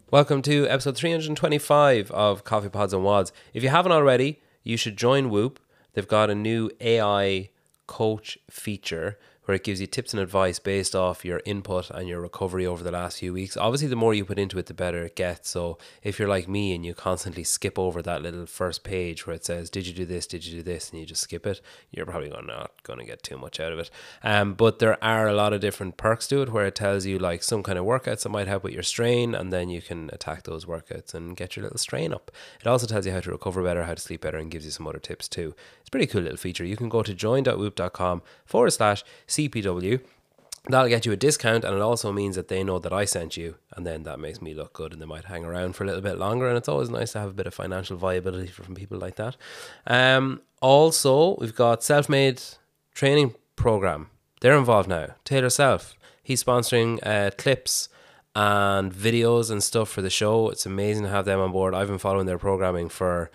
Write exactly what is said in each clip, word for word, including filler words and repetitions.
Welcome to episode three hundred twenty-five of Coffee Pods and Wads. If you haven't already, you should join Whoop. They've got a new A I coach feature where it gives you tips and advice based off your input and your recovery over the last few weeks. Obviously, the more you put into it, the better it gets. So if you're like me and you constantly skip over that little first page where it says, did you do this, did you do this, and you just skip it, you're probably not going to get too much out of it. Um, but there are a lot of different perks to it where it tells you like some kind of workouts that might help with your strain, and then you can attack those workouts and get your little strain up. It also tells you how to recover better, how to sleep better, and gives you some other tips too. It's a pretty cool little feature. You can go to join.whoop.com forward slash C P W. That'll get you a discount, and it also means that they know that I sent you, and then that makes me look good, and they might hang around for a little bit longer. And it's always nice to have a bit of financial viability from people like that. Um, also, we've got Self-Made Training Program. They're involved now. Taylor Self, he's sponsoring uh, clips and videos and stuff for the show. It's amazing to have them on board. I've been following their programming for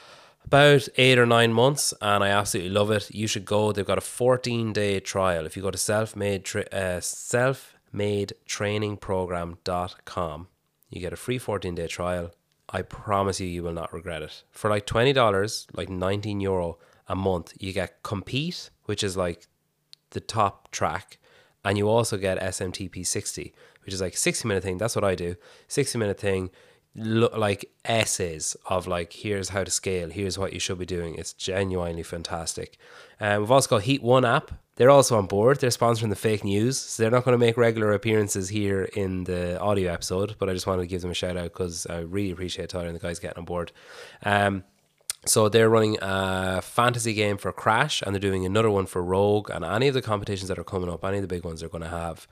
about eight or nine months, and I absolutely love it. You should go. They've got a fourteen day trial. If you go to self-made tra- uh, self-made training program dot com, you get a free fourteen day trial. I promise you, you will not regret it. For like twenty dollars, like nineteen euro a month, you get Compete, which is like the top track, and you also get S M T P sixty, which is like a sixty minute thing. That's what I do. sixty minute thing. Look like essays of like, here's how to scale, here's what you should be doing. It's genuinely fantastic. Um, we've also got Heat One app. They're also on board. They're sponsoring the fake news, so they're not going to make regular appearances here in the audio episode, but I just wanted to give them a shout out because I really appreciate Tyler and the guys getting on board. Um, so they're running a fantasy game for Crash, and they're doing another one for Rogue, and any of the competitions that are coming up, any of the big ones, are going to have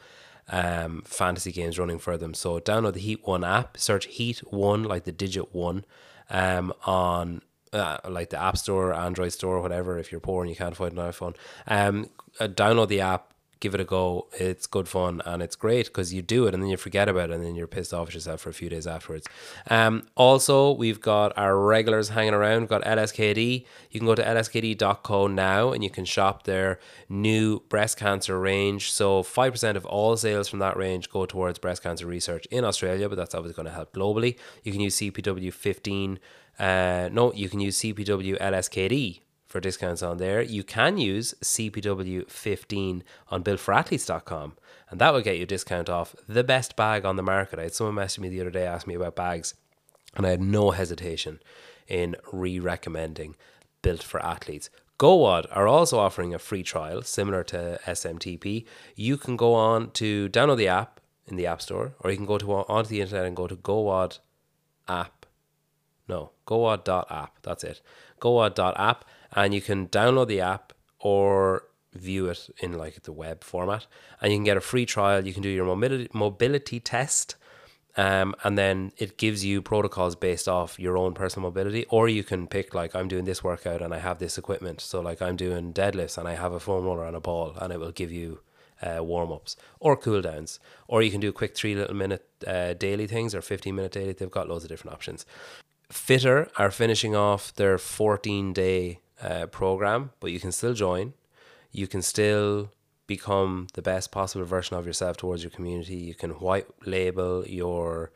um fantasy games running for them. So download the Heat One app, search Heat One, like the digit one, um on uh, like the App Store, Android Store, whatever. If you're poor and you can't find an iPhone, um uh, download the app, give it a go. It's good fun, and it's great because you do it and then you forget about it, and then you're pissed off at yourself for a few days afterwards. Um, also, we've got our regulars hanging around. We've got L S K D. You can go to L S K D dot co now, and you can shop their new breast cancer range. So five percent of all sales from that range go towards breast cancer research in Australia, but that's obviously going to help globally. You can use C P W fifteen. Uh, no, you can use C P W L S K D for discounts on there. You can use C P W fifteen on built for athletes dot com, and that will get you a discount off the best bag on the market. I had someone message me the other day, asked me about bags, and I had no hesitation in re-recommending Built for Athletes. GoWOD are also offering a free trial similar to S M T P. You can go on to download the app in the App Store, or you can go to onto the internet and go to GoWOD app. No, GoWOD dot app. That's it. GoWOD dot app. And you can download the app or view it in like the web format, and you can get a free trial. You can do your mobility mobility test, um, and then it gives you protocols based off your own personal mobility. Or you can pick like, I'm doing this workout and I have this equipment, so like I'm doing deadlifts and I have a foam roller and a ball, and it will give you uh, warm-ups or cool downs. Or you can do quick three little minute uh, daily things or fifteen minute daily. They've got loads of different options. Fitter are finishing off their fourteen day Uh, program, but you can still join. You can still become the best possible version of yourself towards your community. You can white label your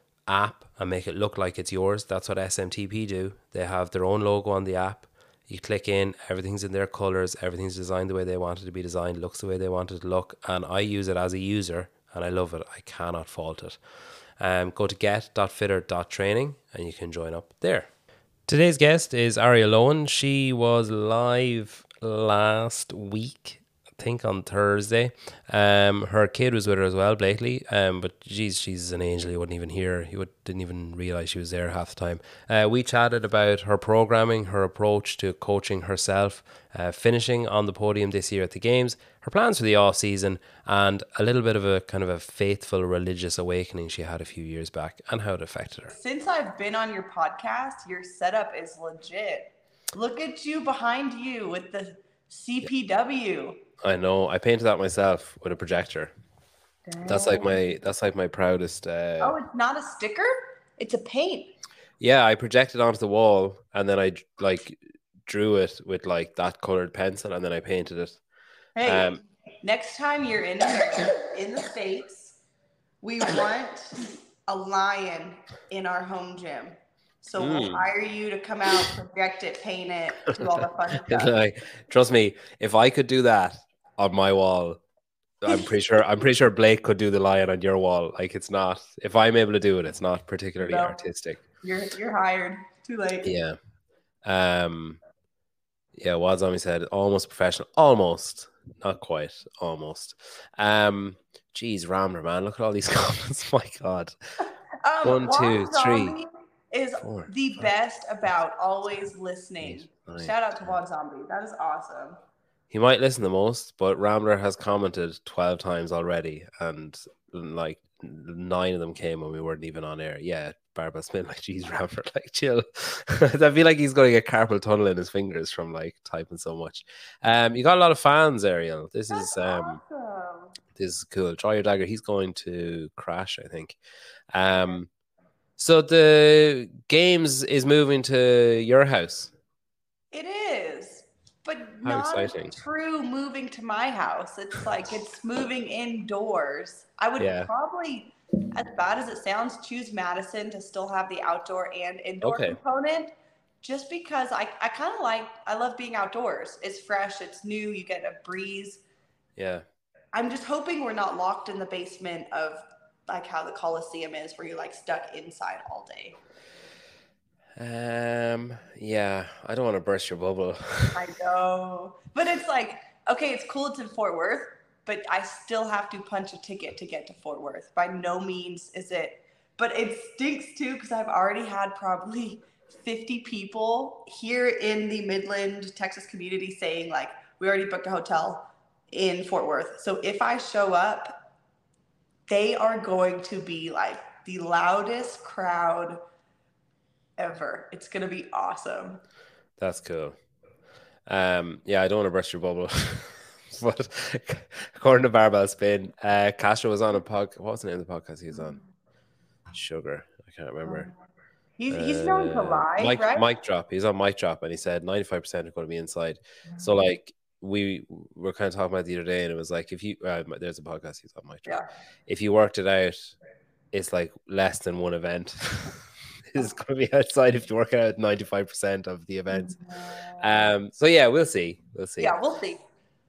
app and make it look like it's yours. That's what S M T P do. They have their own logo on the app. You click in, everything's in their colors, everything's designed the way they want it to be designed, looks the way they want it to look, and I use it as a user and I love it. I cannot fault it. Um, go to get dot fitter dot training and you can join up there. Today's guest is Ariel Lowen. She was live last week, I think on Thursday. Um, her kid was with her as well, Blakely. Um, but geez, she's an angel. You wouldn't even hear her. You would, didn't even realize she was there half the time. Uh, we chatted about her programming, her approach to coaching herself, uh, finishing on the podium this year at the Games, her plans for the off season, and a little bit of a kind of a faithful religious awakening she had a few years back and how it affected her. Since I've been on your podcast, your setup is legit. Look at you behind you with the C P W. I know. I painted that myself with a projector. Damn. That's like my that's like my proudest. Uh... Oh, it's not a sticker? It's a paint. Yeah, I projected onto the wall and then I like drew it with like that colored pencil and then I painted it. Hey, um, next time you're in in the States, we want a lion in our home gym. So Mm. we'll hire you to come out, project it, paint it, do all the fun stuff. Like, trust me, if I could do that on my wall, I'm pretty sure I'm pretty sure Blake could do the lion on your wall. Like, it's not, if I'm able to do it, it's not particularly No. artistic. You're you're hired. Too late. Yeah. Um yeah, Wild Zombie said almost professional. Almost. Not quite. Almost. Um geez, Ramler, man. Look at all these comments. My God. Um, One, two, Wild three, Zombie is four, the five, best about always listening. eight, nine, Shout out to ten. Wild Zombie. That is awesome. He might listen the most, but Rambler has commented twelve times already, and like nine of them came when we weren't even on air. Yeah, Barbell Smith, like, geez, Rambler, like, chill. I feel like he's going to get carpal tunnel in his fingers from like typing so much. Um, you got a lot of fans, Ariel. This That's is um, awesome. this is cool. Draw your dagger. He's going to crash, I think. Um, so the games is moving to your house. It is, but How not exciting. true moving to my house. It's like it's moving indoors. I would Yeah. probably, as bad as it sounds, choose Madison to still have the outdoor and indoor Okay. component, just because I, I kind of like, I love being outdoors. It's fresh, it's new, you get a breeze. Yeah. I'm just hoping we're not locked in the basement of like how the Coliseum is, where you're like stuck inside all day. Um. Yeah, I don't want to burst your bubble. I know, but it's like, okay, it's cool. It's in Fort Worth, but I still have to punch a ticket to get to Fort Worth. By no means is it, but it stinks too because I've already had probably fifty people here in the Midland, Texas community saying like, we already booked a hotel in Fort Worth. So if I show up, they are going to be like the loudest crowd ever. It's going to be awesome. That's cool. Um, yeah, I don't want to burst your bubble, but according to Barbell Spin, uh, Castro was on a podcast. What was the name of the podcast he was on? Sugar. I can't remember. He's he's known to Uh, lie, Mike, right? Mike Drop. He's on Mike Drop, and he said ninety-five percent are going to be inside. So, like, we were kind of talking about it the other day, and it was like, if you, uh, there's a podcast, he's on Mike Drop. Yeah. If you worked it out, it's like less than one event is going to be outside if you work out ninety-five percent of the events. Um, so yeah, we'll see. We'll see. Yeah, we'll see.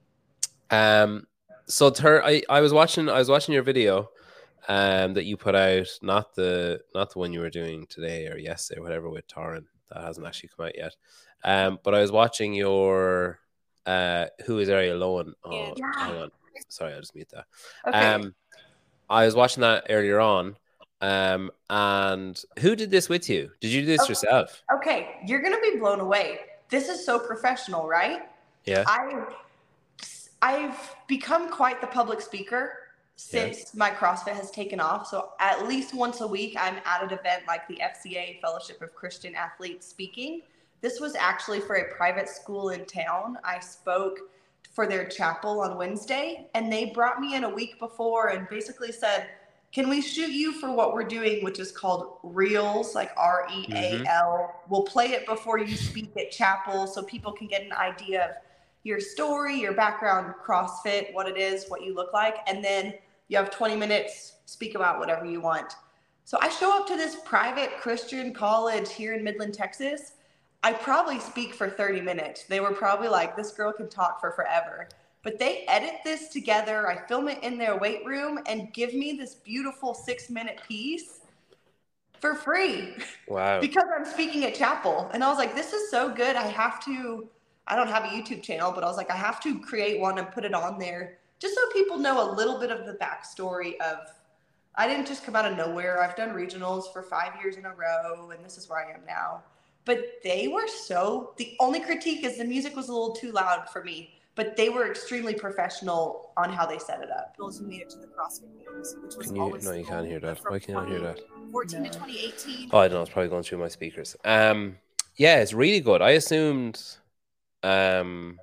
Um, so ter- I, I was watching, I was watching your video, um, that you put out, not the, not the one you were doing today or yesterday, or whatever, with Torrin. That hasn't actually come out yet. Um, but I was watching your, uh, Who is Ariel Lowen? Oh, Yeah. hang on. Sorry, I'll just mute that. Okay. Um, I was watching that earlier on. Um, and who did this with you? Did you do this Okay. yourself? Okay, you're gonna be blown away. This is so professional, right? Yeah. I I've become quite the public speaker since yeah. my CrossFit has taken off. So at least once a week, I'm at an event like the F C A, Fellowship of Christian Athletes, speaking. This was actually for a private school in town. I spoke for their chapel on Wednesday, and they brought me in a week before and basically said, can we shoot you for what we're doing, which is called Reels, like R E A L. Mm-hmm. We'll play it before you speak at chapel so people can get an idea of your story, your background, CrossFit, what it is, what you look like. And then you have twenty minutes, speak about whatever you want. So I show up to this private Christian college here in Midland, Texas. I probably speak for thirty minutes. They were probably like, this girl can talk for forever. But they edit this together. I film it in their weight room and give me this beautiful six minute piece for free. Wow. Because I'm speaking at chapel. And I was like, this is so good. I have to, I don't have a YouTube channel, but I was like, I have to create one and put it on there just so people know a little bit of the backstory of, I didn't just come out of nowhere. I've done regionals for five years in a row, and this is where I am now. But they were so, the only critique is the music was a little too loud for me. But they were extremely professional on how they set it up. Who made it to the CrossFit Games, which was Can you? always No, you can't hear that. Why can't I hear that? fourteen no. to twenty eighteen. Oh, I don't know. It's probably going through my speakers. Um, yeah, it's really good. I assumed. Um,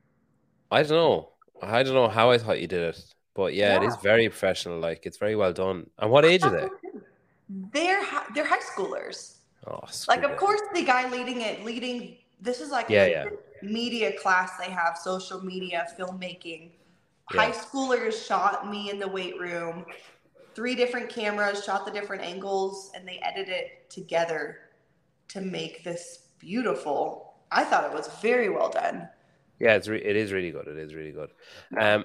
I don't know. I don't know how I thought you did it, but yeah, yeah. it is very professional. Like, it's very well done. And what age are they? They're they're high schoolers. Oh, like of course the guy leading it, leading. This is like yeah, a yeah. media class they have, social media, filmmaking. Yeah. High schoolers shot me in the weight room. three different cameras, shot the different angles, and they edited it together to make this beautiful. I thought it was very well done. Yeah, it's re- it is really good. It is really good. Um,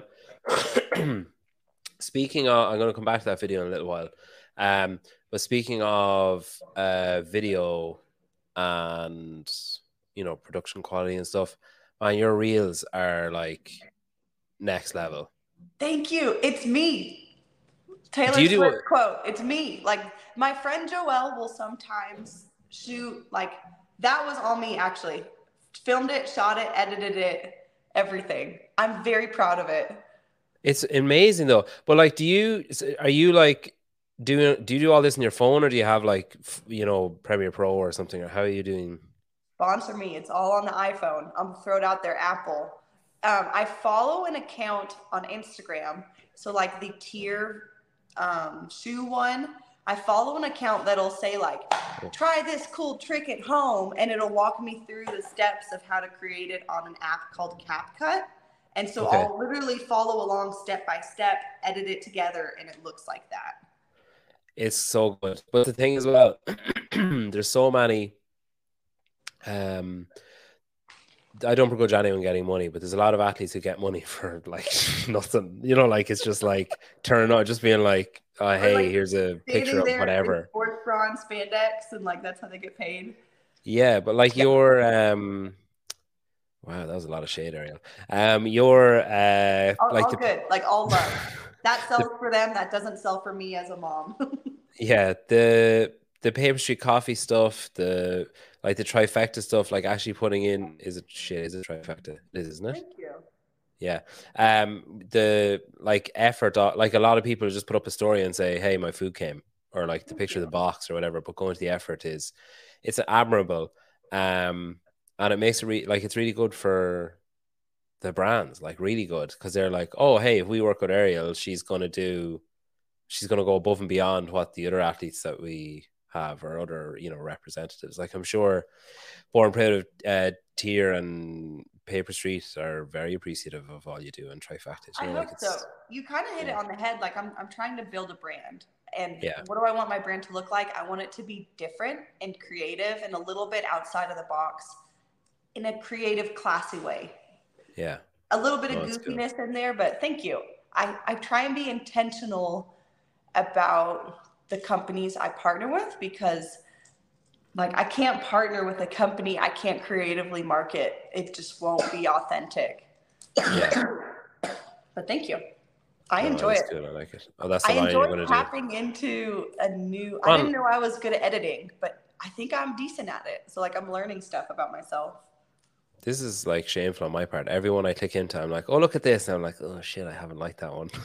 speaking of, I'm going to come back to that video in a little while. Um, but speaking of uh, video and you know production quality and stuff, man, your reels are like next level. Thank you. It's me. Taylor Do you do Swift it- quote. It's me. Like my friend Joelle will sometimes shoot like that was all me actually. Filmed it, shot it, edited it, everything. I'm very proud of it. It's amazing though. But like, do you are you like doing? Do you do all this on your phone, or do you have like f- you know Premiere Pro or something, or how are you doing? Sponsor me. It's all on the iPhone. I'm gonna throw it out there, Apple. Um, I follow an account on Instagram. So like the tier um, shoe one, I follow an account that'll say like, try this cool trick at home, and it'll walk me through the steps of how to create it on an app called CapCut. And so Okay. I'll literally follow along step by step, edit it together, and it looks like that. It's so good. But the thing as well, there's so many. Um, I don't begrudge anyone getting money, but there's a lot of athletes who get money for like nothing. You know, like it's just like turning on, just being like, oh, hey, like, here's a picture Standing of there in whatever. sports bra and spandex, and like that's how they get paid. Yeah, but like Yeah. your um, wow, that was a lot of shade, Ariel. Um, your uh, All, like all the good, like all love. That sells for them. That doesn't sell for me as a mom. yeah, the the Paper Street Coffee stuff, the like the trifecta stuff, like actually putting in is it shit? Is it trifecta? It is, isn't it? Thank you. Yeah. Um, the like effort, uh, like a lot of people just put up a story and say, "Hey, my food came," or like the Thank picture you. of the box or whatever. But going to the effort is, it's admirable, um, and it makes it re- like it's really good for the brands, like really good, because they're like, "Oh, hey, if we work with Ariel, she's gonna do, she's gonna go above and beyond what the other athletes that we have or other, you know, representatives." Like I'm sure Born Proud of uh, Tier and Paper Street are very appreciative of all you do in Trifecta. You I know, hope like it's, so. You kind of hit yeah. it on the head. Like I'm, I'm trying to build a brand, and Yeah. what do I want my brand to look like? I want it to be different and creative, and a little bit outside of the box, in a creative, classy way. Yeah. A little bit No, of that's cool. goofiness in there, but thank you. I, I try and be intentional about the companies I partner with, because like I can't partner with a company I can't creatively market. It just won't be authentic. Yeah. But thank you. I No, enjoy that's it. good. I like it. Oh, that's the I line you're enjoy gonna do. tapping into a new. I Well- didn't know I was good at editing, but I think I'm decent at it. So like I'm learning stuff about myself. This is like shameful on my part. Everyone I click into, I'm like, oh, look at this. And I'm like, oh shit, I haven't liked that one.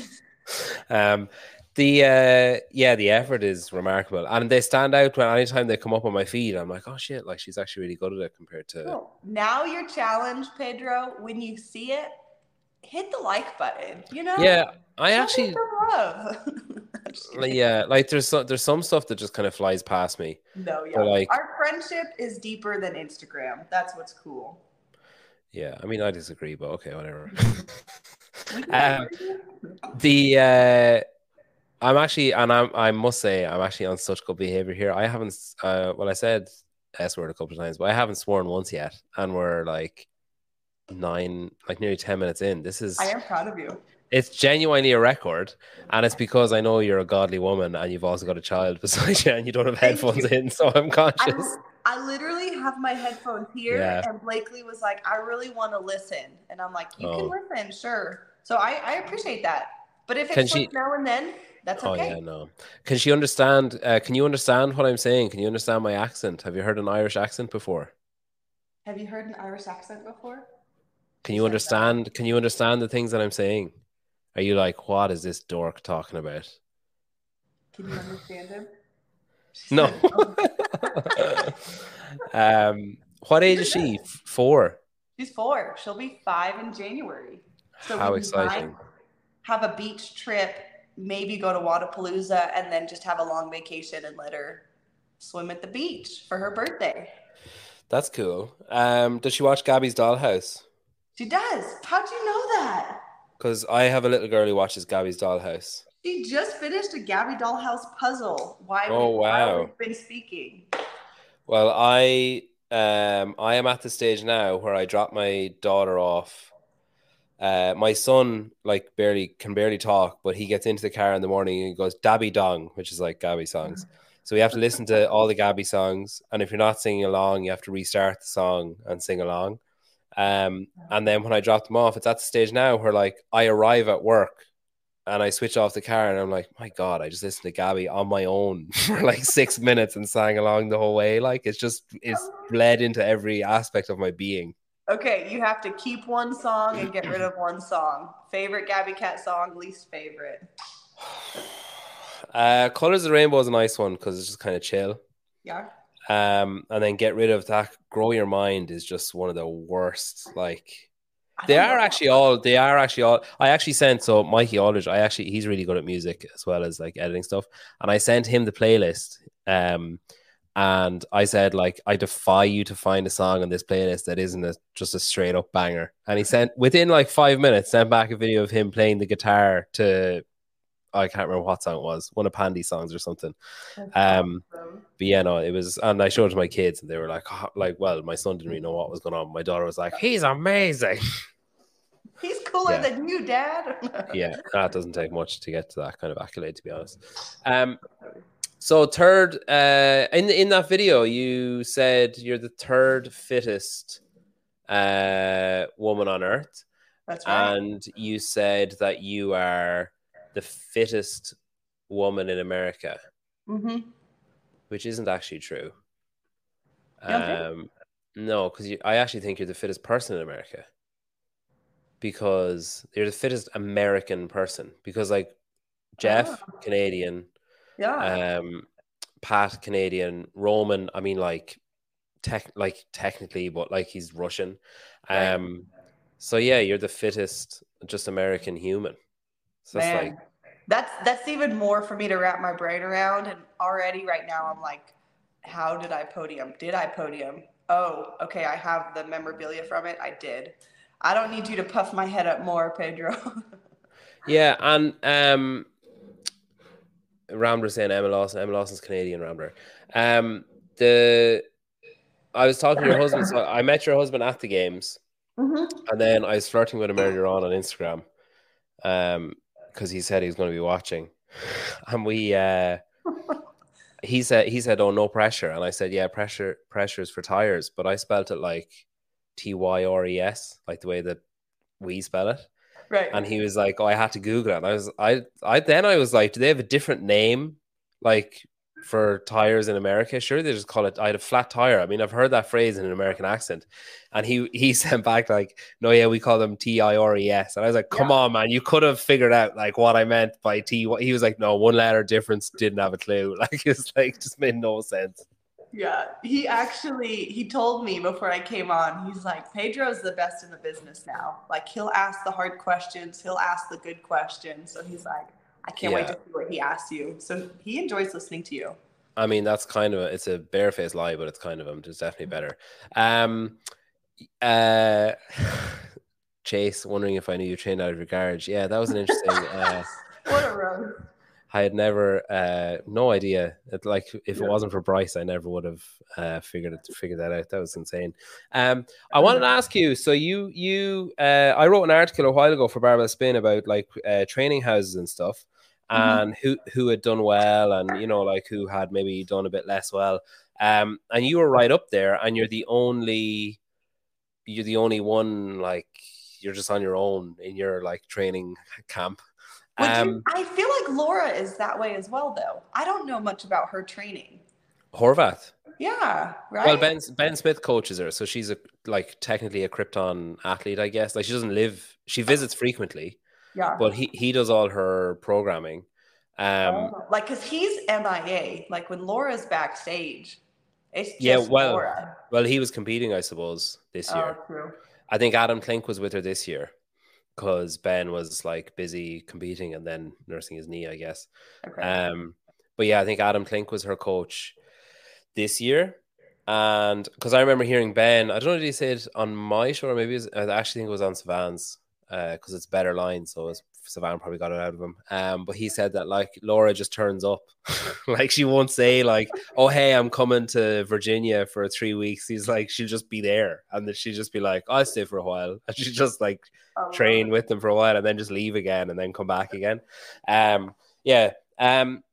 um, the uh, yeah, the effort is remarkable, and they stand out when anytime they come up on my feed. I'm like, oh shit, like she's actually really good at it compared to. Cool. Now your challenge, Pedro, when you see it, hit the like button. You know. Yeah, I Show me actually, some love. I'm just like, kidding. yeah, like there's some, there's some stuff that just kind of flies past me. No, yeah. But, like- Our friendship is deeper than Instagram. That's what's cool. Yeah, I mean, I disagree, but okay, whatever. We can Um, agree. the uh, I'm actually, and I'm, I must say, I'm actually on such good behavior here. I haven't, uh, well, I said S word a couple of times, but I haven't sworn once yet, and we're like nine, like nearly ten minutes in. This is, I am proud of you. it's genuinely a record, and it's because I know you're a godly woman, and you've also got a child beside you, and you don't have Thank headphones you. in, so I'm conscious. I, I literally have my headphones here, Yeah. and Blakely was like, I really want to listen. And I'm like, you can Oh. listen, sure. So I, I appreciate that. But if Can it she- slips now and then, that's Oh okay. yeah, no. Can she understand? Uh, can you understand what I'm saying? Can you understand my accent? Have you heard an Irish accent before? Have you heard an Irish accent before? Can She you said no. understand? Can you understand the things that I'm saying? Are you like, what is this dork talking about? Can you understand him? She No. said, "Oh." um, what age is she? F- Four. She's four. She'll be five in January. So How we exciting! might have a beach trip, maybe go to Wadapalooza, and then just have a long vacation and let her swim at the beach for her birthday. That's cool. Um, does she watch Gabby's Dollhouse? She does. How'd you know that? Because I have a little girl who watches Gabby's Dollhouse. She just finished a Gabby Dollhouse puzzle. Why Oh we while wow. we've been speaking. Well, I um I am at the stage now where I drop my daughter off. Uh, my son like barely can barely talk, but he gets into the car in the morning and he goes Dabby Dong, which is like Gabby songs. So we have to listen to all the Gabby songs, and if you're not singing along, you have to restart the song and sing along. Um, and then when I drop them off, it's at the stage now where like I arrive at work and I switch off the car and I'm like, my God, I just listened to Gabby on my own for like six minutes and sang along the whole way. Like it's just it's bled into every aspect of my being. Okay, you have to keep one song and get rid of one song. Favorite Gabby Cat song, least favorite. Uh, Colors of the Rainbow is a nice one because it's just kind of chill. Yeah. Um, and then get rid of that. Grow Your Mind is just one of the worst. Like I they don't are know. actually all. They are actually all. I actually sent so Mikey Aldridge. I actually he's really good at music as well as like editing stuff. And I sent him the playlist. Um, and I said like I defy you to find a song on this playlist that isn't a, just a straight up banger. And he sent within like five minutes sent back a video of him playing the guitar to. I can't remember what song it was, one of Pandy's songs or something. Um, but yeah, no, it was, and I showed it to my kids, and they were like, oh, like, well, my son didn't really know what was going on. My daughter was like, he's amazing. He's cooler Yeah. than you, Dad. Yeah, that doesn't take much to get to that kind of accolade, to be honest. Um, so third, uh, in in that video, you said you're the third fittest uh woman on earth. That's right. And you said that you are the fittest woman in America, Mm-hmm. which isn't actually true. You don't think? Um, no, because I actually think you're the fittest person in America because you're the fittest American person. Because like Jeff, Oh. Canadian, Yeah. um, Pat, Canadian, Roman. I mean, like tech, like technically, but like he's Russian. Right. Um, so yeah, you're the fittest, just American human. So that's Man, like, that's that's even more for me to wrap my brain around. And already right now I'm like, how did I podium? Did I podium? Oh, okay, I have the memorabilia from it. I did. I don't need you to puff my head up more, Pedro. yeah, and um, Rambler saying Emma Lawson. Emma Lawson's Canadian Rambler. Um, the I was talking to your husband. So I met your husband at the games, Mm-hmm. and then I was flirting with him earlier on on Instagram, um, because he said he was going to be watching, and we uh, he said he said, "Oh, no pressure," and I said, "Yeah, pressure pressure is for tires," but I spelt it like T Y R E S, like the way that we spell it. Right. And he was like, "Oh, I had to Google it." And I was, I, I then I was like, "Do they have a different name, like for tires in America? Sure, they just call it. I had a flat tire. I mean, I've heard that phrase in an American accent." And he he sent back like, "No, yeah, we call them T I R E S." And I was like, "Come Yeah. on, man, you could have figured out like what I meant by T." He was like, "No, one letter difference. Didn't have a clue." Like it's like just made no sense. Yeah, he actually, he told me before I came on, he's like, Pedro's the best in the business now. Like, he'll ask the hard questions. He'll ask the good questions. So he's like, I can't wait Yeah. to see what he asks you. So he enjoys listening to you. I mean, that's kind of a, it's a barefaced lie, but it's kind of him. It's definitely better. Um, uh, Chase wondering if I knew you trained out of your garage. Yeah, that was an interesting. Uh, What a rose. I had never, uh, no idea. It, like, if Yeah. it wasn't for Bryce, I never would have uh, figured it, figured that out. That was insane. Um, I wanted to ask you. So you, you, uh, I wrote an article a while ago for Barbell Spin about like uh, training houses and stuff, and who who had done well, and you know, like who had maybe done a bit less well. Um, and you were right up there, and you're the only, you're the only one. Like, you're just on your own in your like training camp. Would you, Um, I feel like Laura is that way as well, though. I don't know much about her training. Horvath. Yeah, right? Well, Ben Ben Smith coaches her, so she's a like technically a Krypton athlete, I guess. Like she doesn't live, she visits frequently, yeah. but he he does all her programming. Um, Oh, like, because he's M I A. Like, when Laura's backstage, it's just yeah, well, Laura. well, he was competing, I suppose, this year. Oh, true. I think Adam Klink was with her this year because Ben was like busy competing and then nursing his knee, I guess. Okay. Um, but yeah, I think Adam Klink was her coach this year. And because I remember hearing Ben, I don't know, did he say it on my show or maybe it was, I actually think it was on Savann's because uh, it's better line, so it's Savannah probably got it out of him. Um, but he said that like Laura just turns up, like she won't say like, "Oh hey, I'm coming to Virginia for three weeks." He's like, she'll just be there, and then she'll just be like, "I'll stay for a while," and she just like train with them for a while, and then just leave again, and then come back again. Um, yeah. Um,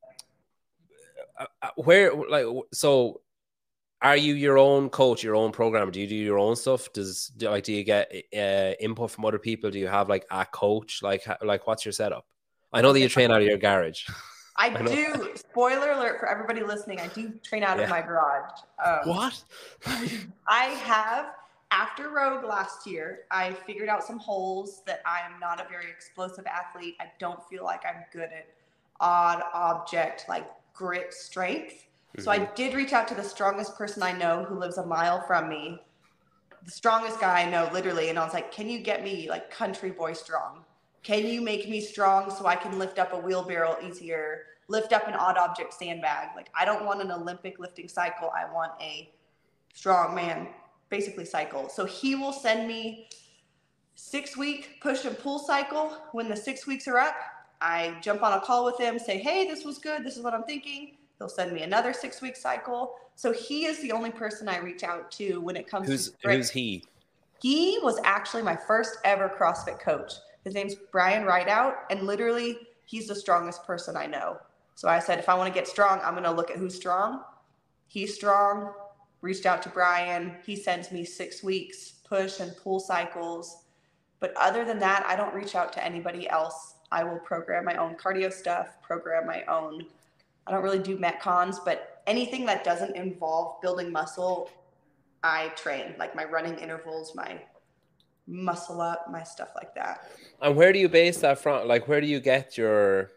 where like so. Are you your own coach, your own programmer? Do you do your own stuff? Does like do you get uh, input from other people? Do you have like a coach? Like like what's your setup? I know okay. that you train out of your garage. I, I do. Spoiler alert for everybody listening. I do train out yeah. of my garage. Um, what? I have after Rogue last year. I figured out some holes that I am not a very explosive athlete. I don't feel like I'm good at odd object like grit strength. So I did reach out to the strongest person I know who lives a mile from me, the strongest guy I know, literally. And I was like, can you get me like country boy strong? Can you make me strong so I can lift up a wheelbarrow easier, lift up an odd object sandbag? Like, I don't want an Olympic lifting cycle. I want a strong man, basically cycle. So he will send me six week push and pull cycle. When the six weeks are up, I jump on a call with him, say, hey, this was good. This is what I'm thinking. He'll send me another six-week cycle. So he is the only person I reach out to when it comes who's, to strength. Who's he? He was actually my first ever CrossFit coach. His name's Brian Rideout, and literally he's the strongest person I know. So I said, if I want to get strong, I'm going to look at who's strong. He's strong. Reached out to Brian. He sends me six weeks push and pull cycles. But other than that, I don't reach out to anybody else. I will program my own cardio stuff, program my own I don't really do Metcons, but anything that doesn't involve building muscle, I train. Like my running intervals, my muscle up, my stuff like that. And where do you base that from? Like, where do you get your,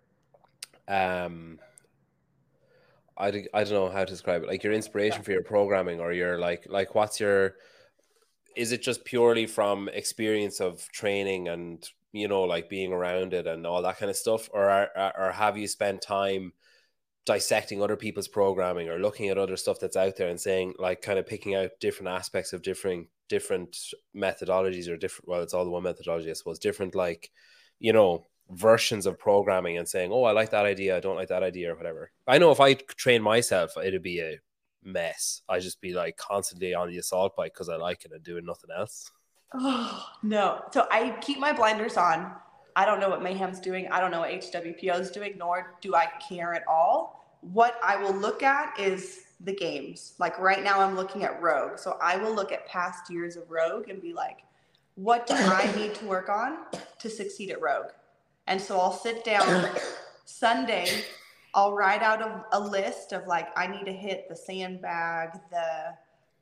um, I, I don't know how to describe it, like your inspiration for your programming, or your like, like what's your, is it just purely from experience of training and, you know, like being around it and all that kind of stuff? Or, are, or have you spent time dissecting other people's programming or looking at other stuff that's out there and saying, like, kind of picking out different aspects of different different methodologies, or different, well, it's all the one methodology, I suppose, different, like, you know, versions of programming, and saying, oh, I like that idea, I don't like that idea, or whatever. I know if I train myself, it'd be a mess. I'd just be like constantly on the assault bike because I like it and doing nothing else. Oh, no. So I keep my blinders on. I don't know what Mayhem's doing. I don't know what H W P O is doing, nor do I care at all. What I will look at is the games. Like right now I'm looking at Rogue. So I will look at past years of Rogue and be like, what do I need to work on to succeed at Rogue? And so I'll sit down Sunday, I'll write out a, a list of like, I need to hit the sandbag, the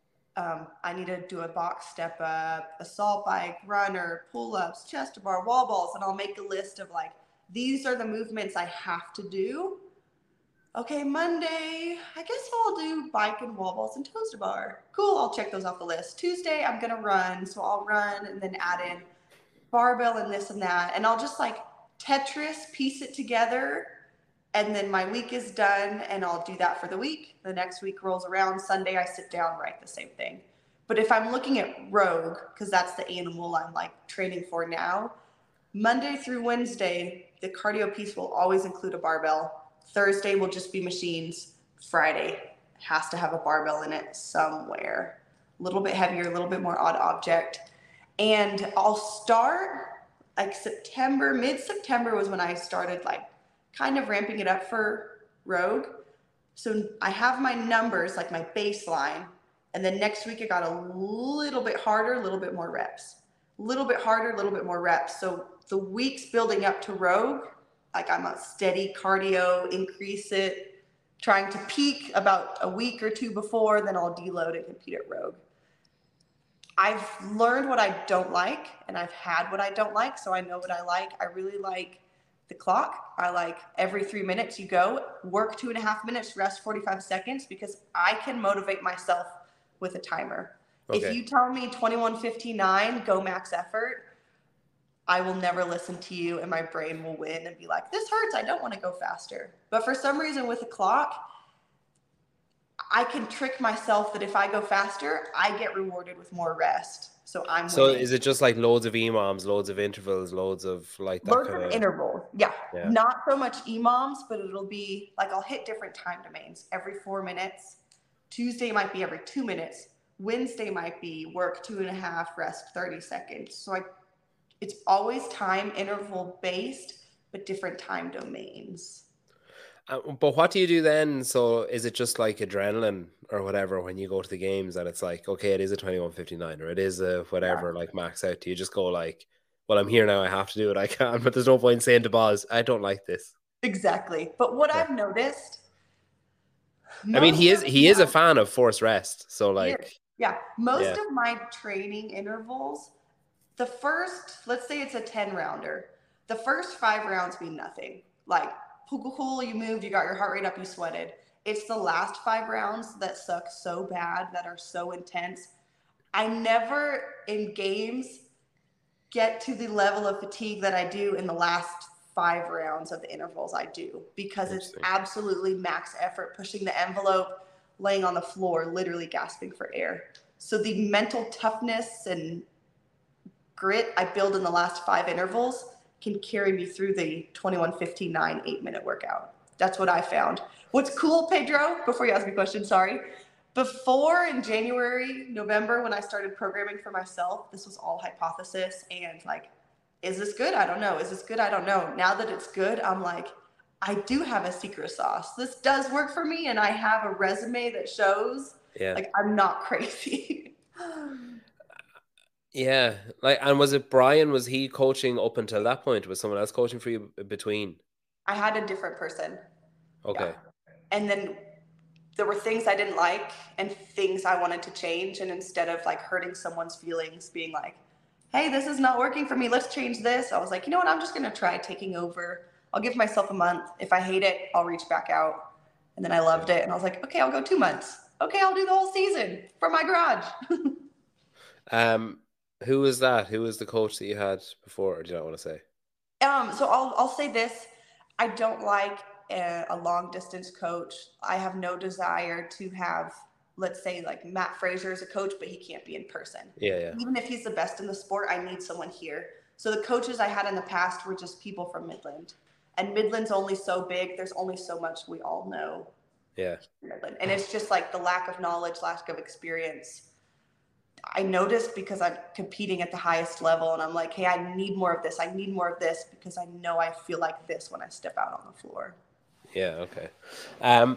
Um, I need to do a box step up, assault bike, runner, pull-ups, chest to bar, wall balls, and I'll make a list of like, these are the movements I have to do. Okay, Monday, I guess I'll do bike and wall balls and toes to bar. Cool, I'll check those off the list. Tuesday, I'm gonna run, so I'll run and then add in barbell and this and that, and I'll just like Tetris, piece it together. And then my week is done, and I'll do that for the week. The next week rolls around. Sunday, I sit down, write the same thing. But if I'm looking at Rogue, because that's the animal I'm like training for now, Monday through Wednesday, the cardio piece will always include a barbell. Thursday will just be machines. Friday has to have a barbell in it somewhere. A little bit heavier, a little bit more odd object. And I'll start like September, mid-September was when I started like kind of ramping it up for Rogue. So I have my numbers, like my baseline, and then next week it got a little bit harder, a little bit more reps. A little bit harder, a little bit more reps. So the weeks building up to Rogue, like I'm a steady cardio, increase it, trying to peak about a week or two before, then I'll deload and compete at Rogue. I've learned what I don't like, and I've had what I don't like, so I know what I like. I really like the clock. I like every three minutes you go, work two and a half minutes, rest forty-five seconds, because I can motivate myself with a timer. Okay. If you tell me twenty-one fifty-nine, go max effort, I will never listen to you, and my brain will win and be like, this hurts, I don't want to go faster. But for some reason with a clock, I can trick myself that if I go faster, I get rewarded with more rest. So I'm So winning. is it just like loads of E M O Ms, loads of intervals, loads of like that Loads kind of of intervals. Yeah. yeah. Not so much E M O Ms, but it'll be like I'll hit different time domains every four minutes. Tuesday might be every two minutes. Wednesday might be work two and a half, rest thirty seconds. So I, it's always time interval based, but different time domains. Uh, but what do you do then? So is it just like adrenaline or whatever when you go to the games and it's like, okay, it is a twenty-one fifty-nine or it is a whatever, Yeah. like max out? Do you just go like, well, I'm here now, I have to do it, I can, but there's no point saying to Boz, I don't like this. Exactly. But what Yeah. I've noticed, I mean, he is most of he is a my- fan of forced rest. So Here. like, Yeah, most Yeah. of my training intervals, the first, let's say it's a ten rounder, the first five rounds mean nothing. Like, cool, cool, you moved, you got your heart rate up, you sweated. It's the last five rounds that suck so bad, that are so intense. I never in games get to the level of fatigue that I do in the last five rounds of the intervals I do, because it's Interesting. absolutely max effort, pushing the envelope, laying on the floor, literally gasping for air. So the mental toughness and grit I build in the last five intervals can carry me through the twenty-one fifty-nine eight minute workout. That's what I found. What's cool, Pedro, before you ask me a question, sorry. Before in January, November, when I started programming for myself, this was all hypothesis and like, is this good? I don't know. Is this good? I don't know. Now that it's good, I'm like, I do have a secret sauce. This does work for me, and I have a resume that shows Yeah. like I'm not crazy. Yeah. Like, and was it Brian, was he coaching up until that point? Was someone else coaching for you between? I had a different person. Okay. Yeah. And then there were things I didn't like and things I wanted to change. And instead of like hurting someone's feelings, being like, hey, this is not working for me, let's change this, I was like, you know what, I'm just going to try taking over. I'll give myself a month. If I hate it, I'll reach back out. And then I loved it. And I was like, okay, I'll go two months. Okay, I'll do the whole season from my garage. Um, who was that? Who was the coach that you had before? Or do you not want to say? Um, so I'll I'll say this: I don't like a, a long distance coach. I have no desire to have, let's say, like Matt Fraser is a coach, but he can't be in person. Yeah, yeah. Even if he's the best in the sport, I need someone here. So the coaches I had in the past were just people from Midland, and Midland's only so big. There's only so much we all know. Yeah. Midland, and it's just like the lack of knowledge, lack of experience. I noticed because I'm competing at the highest level, and I'm like, hey, I need more of this. I need more of this because I know I feel like this when I step out on the floor. Yeah. Okay. Um,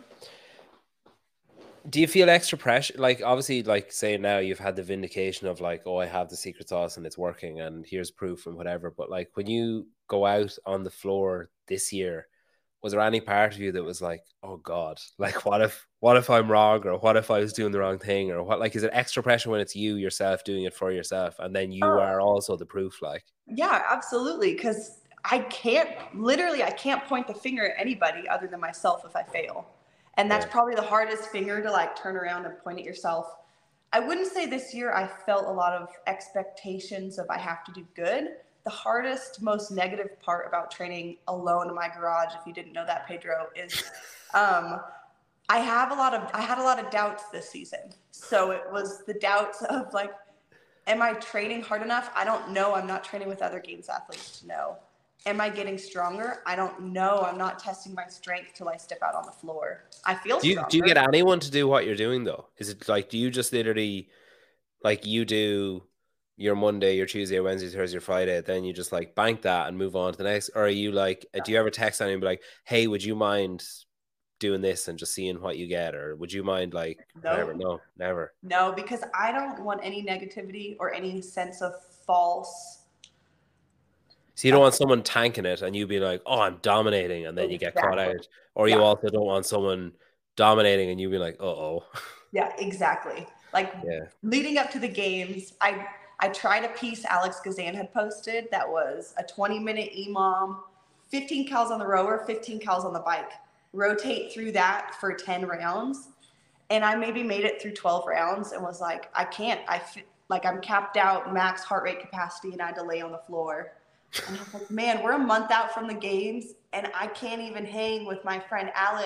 do you feel extra pressure? Like, obviously, like say now you've had the vindication of like, oh, I have the secret sauce and it's working and here's proof and whatever. But like when you go out on the floor this year, was there any part of you that was like, oh God, like what if, what if I'm wrong, or what if I was doing the wrong thing, or what, like, is it extra pressure when it's you yourself doing it for yourself and then you Oh. are also the proof? Like, Yeah, absolutely. Because I can't, literally, I can't point the finger at anybody other than myself if I fail. And that's Yeah. probably the hardest finger to like turn around and point at yourself. I wouldn't say this year I felt a lot of expectations of I have to do good. The hardest, most negative part about training alone in my garage, if you didn't know that, Pedro, is um, I have a lot of, I had a lot of doubts this season. So it was the doubts of like, am I training hard enough? I don't know. I'm not training with other games athletes to know. Am I getting stronger? I don't know. I'm not testing my strength till I step out on the floor. I feel do you, stronger. do you get anyone to do what you're doing though? Is it like, do you just literally, like you do your Monday, your Tuesday, Wednesday, Thursday, Friday, then you just like bank that and move on to the next? Or are you like, do you ever text anyone and be like, hey, would you mind doing this and just seeing what you get? Or would you mind like, No. whatever? No, never. No, because I don't want any negativity or any sense of false. So you don't want someone tanking it and you be like, oh, I'm dominating, and then you get caught Exactly. out. Or you Yeah. also don't want someone dominating and you be like, uh-oh. Yeah, exactly. Like Yeah. leading up to the games, I I tried a piece Alex Gazan had posted that was a twenty minute E M O M, fifteen cals on the rower, fifteen cals on the bike. Rotate through that for ten rounds. And I maybe made it through twelve rounds and was like, I can't. I f- like I'm capped out max heart rate capacity and I had to lay on the floor. And I was like, man, we're a month out from the games and I can't even hang with my friend Alex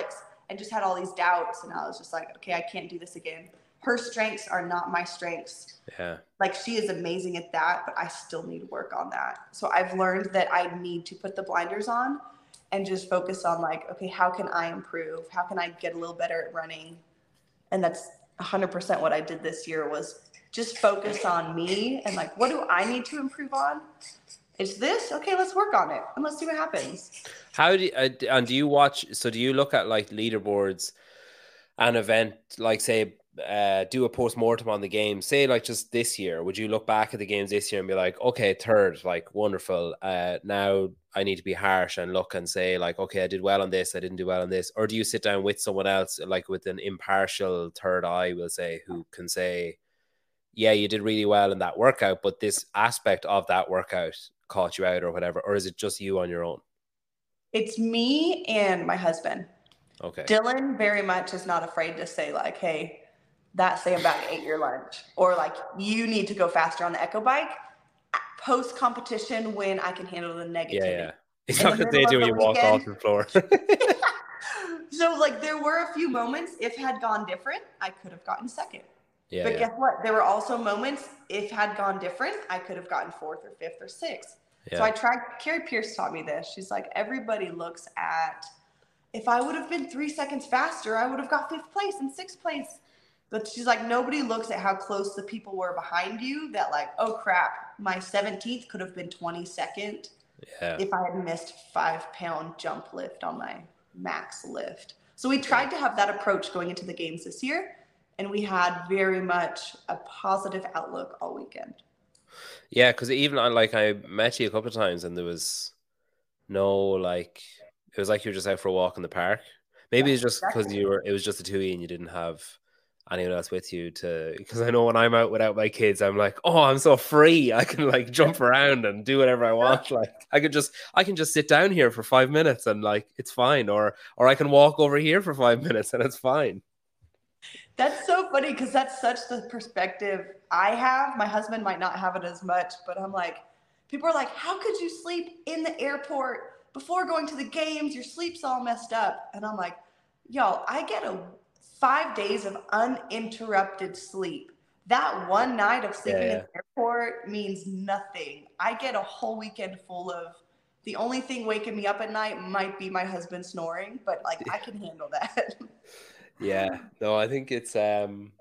and just had all these doubts. And I was just like, okay, I can't do this again. Her strengths are not my strengths. Yeah. Like, she is amazing at that, but I still need to work on that. So I've learned that I need to put the blinders on and just focus on like, okay, how can I improve? How can I get a little better at running? And that's one hundred percent what I did this year, was just focus on me and like, what do I need to improve on? Is this okay? Let's work on it and let's see what happens. How do you, uh, and do you watch? So do you look at like leaderboards, an event like say, uh, do a post-mortem on the game? Say like just this year, would you look back at the games this year and be like, okay, third, like wonderful. Uh, now I need to be harsh and look and say like, okay, I did well on this, I didn't do well on this. Or do you sit down with someone else, like with an impartial third eye, will say, who can say, yeah, you did really well in that workout, but this aspect of that workout caught you out or whatever? Or is it just you on your own? It's me and my husband. Okay. Dylan very much is not afraid to say like, hey, that Sam back ate your lunch, or like, you need to go faster on the Echo bike. Post competition, when I can handle the negativity. Yeah, yeah. It's not what they do when you walk off the floor. So like, there were a few moments, if had gone different, I could have gotten second. Yeah. But yeah. guess what? There were also moments, if had gone different, I could have gotten fourth or fifth or sixth. Yeah. So I tried, Carrie Pierce taught me this. She's like, everybody looks at, if I would have been three seconds faster, I would have got fifth place and sixth place. But she's like, nobody looks at how close the people were behind you, that like, oh crap, my seventeenth could have been twenty-second Yeah. if I had missed five pound jump lift on my max lift. So we tried to have that approach going into the games this year, and we had very much a positive outlook all weekend. Yeah, because even I like I met you a couple of times and there was no like, it was like you were just out for a walk in the park. Maybe Yeah, it's just because exactly. you were, it was just the two of you and you didn't have anyone else with you to, because I know when I'm out without my kids, I'm like, oh, I'm so free. I can like jump around and do whatever I want. Like I could just, I can just sit down here for five minutes and like, it's fine. Or, or I can walk over here for five minutes and it's fine. That's so funny, because that's such the perspective I have. My husband might not have it as much, but I'm like, people are like, how could you sleep in the airport before going to the games? Your sleep's all messed up. And I'm like, y'all, I get a five days of uninterrupted sleep. That one night of sleeping Yeah, in yeah. the airport means nothing. I get a whole weekend full of, the only thing waking me up at night might be my husband snoring, but like, I can handle that. Yeah, no, I think it's um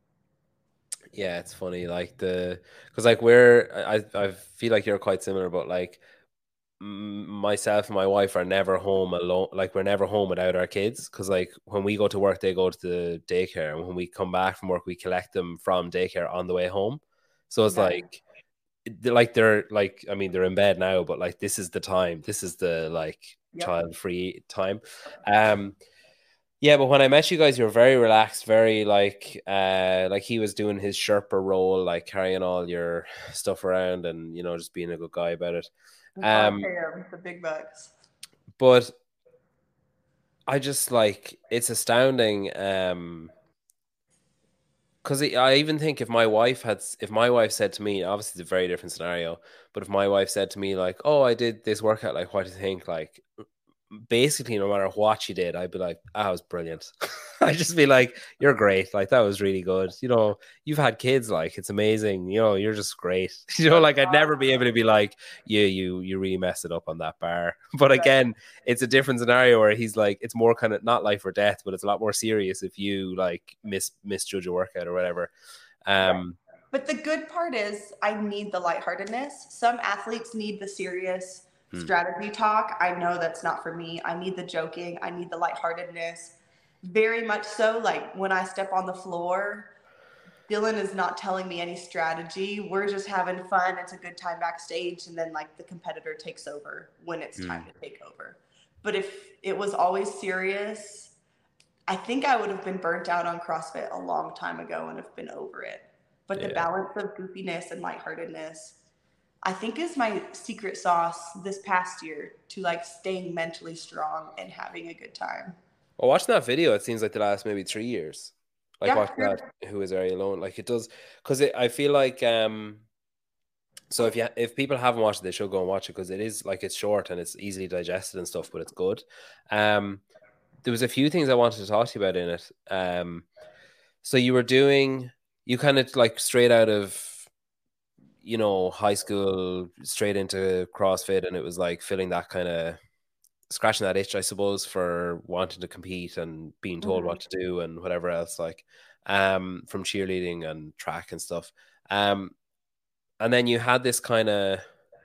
yeah, it's funny like the, because like we're I I feel like you're quite similar, but like m- myself and my wife are never home alone. Like we're never home without our kids, because like when we go to work, they go to the daycare, and when we come back from work, we collect them from daycare on the way home. So it's Yeah. like they're like they're like I mean they're in bed now, but like this is the time. This is the like Yep. child-free time. Um Yeah, but when I met you guys, you were very relaxed, very like uh like he was doing his Sherpa role, like carrying all your stuff around and, you know, just being a good guy about it. That's all Um, I care, the big bucks. but I just like, it's astounding. Um, because I even think if my wife had, if my wife said to me, obviously it's a very different scenario, but if my wife said to me like, "Oh, I did this workout, like, what do you think?" Like, basically, no matter what she did, I'd be like, "Ah, that was brilliant." I'd just be like, "You're great. Like, that was really good. You know, you've had kids. Like, it's amazing. You know, you're just great." You know, like I'd never be able to be like, "Yeah, you you really messed it up on that bar." But again, it's a different scenario where he's like, it's more kind of not life or death, but it's a lot more serious if you like miss misjudge a workout or whatever. Um, But the good part is I need the lightheartedness. Some athletes need the serious Hmm. strategy talk. I know that's not for me. I need the joking. I need the lightheartedness. Very much so. Like when I step on the floor, Dylan is not telling me any strategy. We're just having fun. It's a good time backstage. And then like the competitor takes over when it's Hmm. time to take over. But if it was always serious, I think I would have been burnt out on CrossFit a long time ago and have been over it. But the Yeah. balance of goofiness and lightheartedness, I think, is my secret sauce this past year to like staying mentally strong and having a good time. Well, watching that video, it seems like the last maybe three years. Like Yeah, watching sure. that, Who Is Ari Alone? Like it does, because I feel like um. So if you if people haven't watched it, they should go and watch it, because it is like, it's short and it's easily digested and stuff, but it's good. Um, there was a few things I wanted to talk to you about in it. Um, so you were doing, you kind of like straight out of, you know, high school, straight into CrossFit, and it was like filling that kind of, scratching that itch, I suppose, for wanting to compete and being told Mhm. what to do and whatever else, like, um, from cheerleading and track and stuff. Um, and then you had this kind of,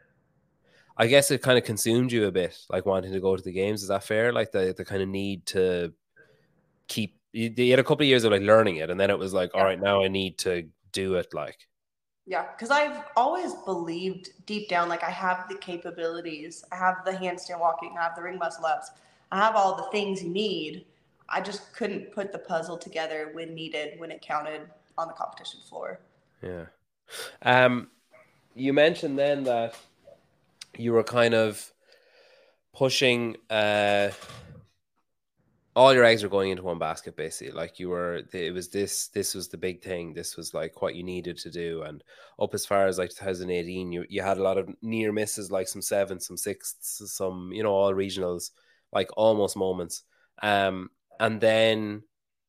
I guess it kind of consumed you a bit, like wanting to go to the games. Is that fair? Like the the kind of need to keep. You, you had a couple of years of like learning it, and then it was like, all Yeah. right, now I need to do it. Like, Yeah, because I've always believed deep down, like I have the capabilities, I have the handstand walking, I have the ring muscle ups, I have all the things you need. I just couldn't put the puzzle together when needed, when it counted on the competition floor. yeah. Um, you mentioned then that you were kind of pushing. Uh, all your eggs are going into one basket, basically. Like you were, it was this. This was the big thing. This was like what you needed to do. And up as far as like twenty eighteen, you you had a lot of near misses, like some sevens, some sixths, some you know all regionals, like almost moments. Um, and then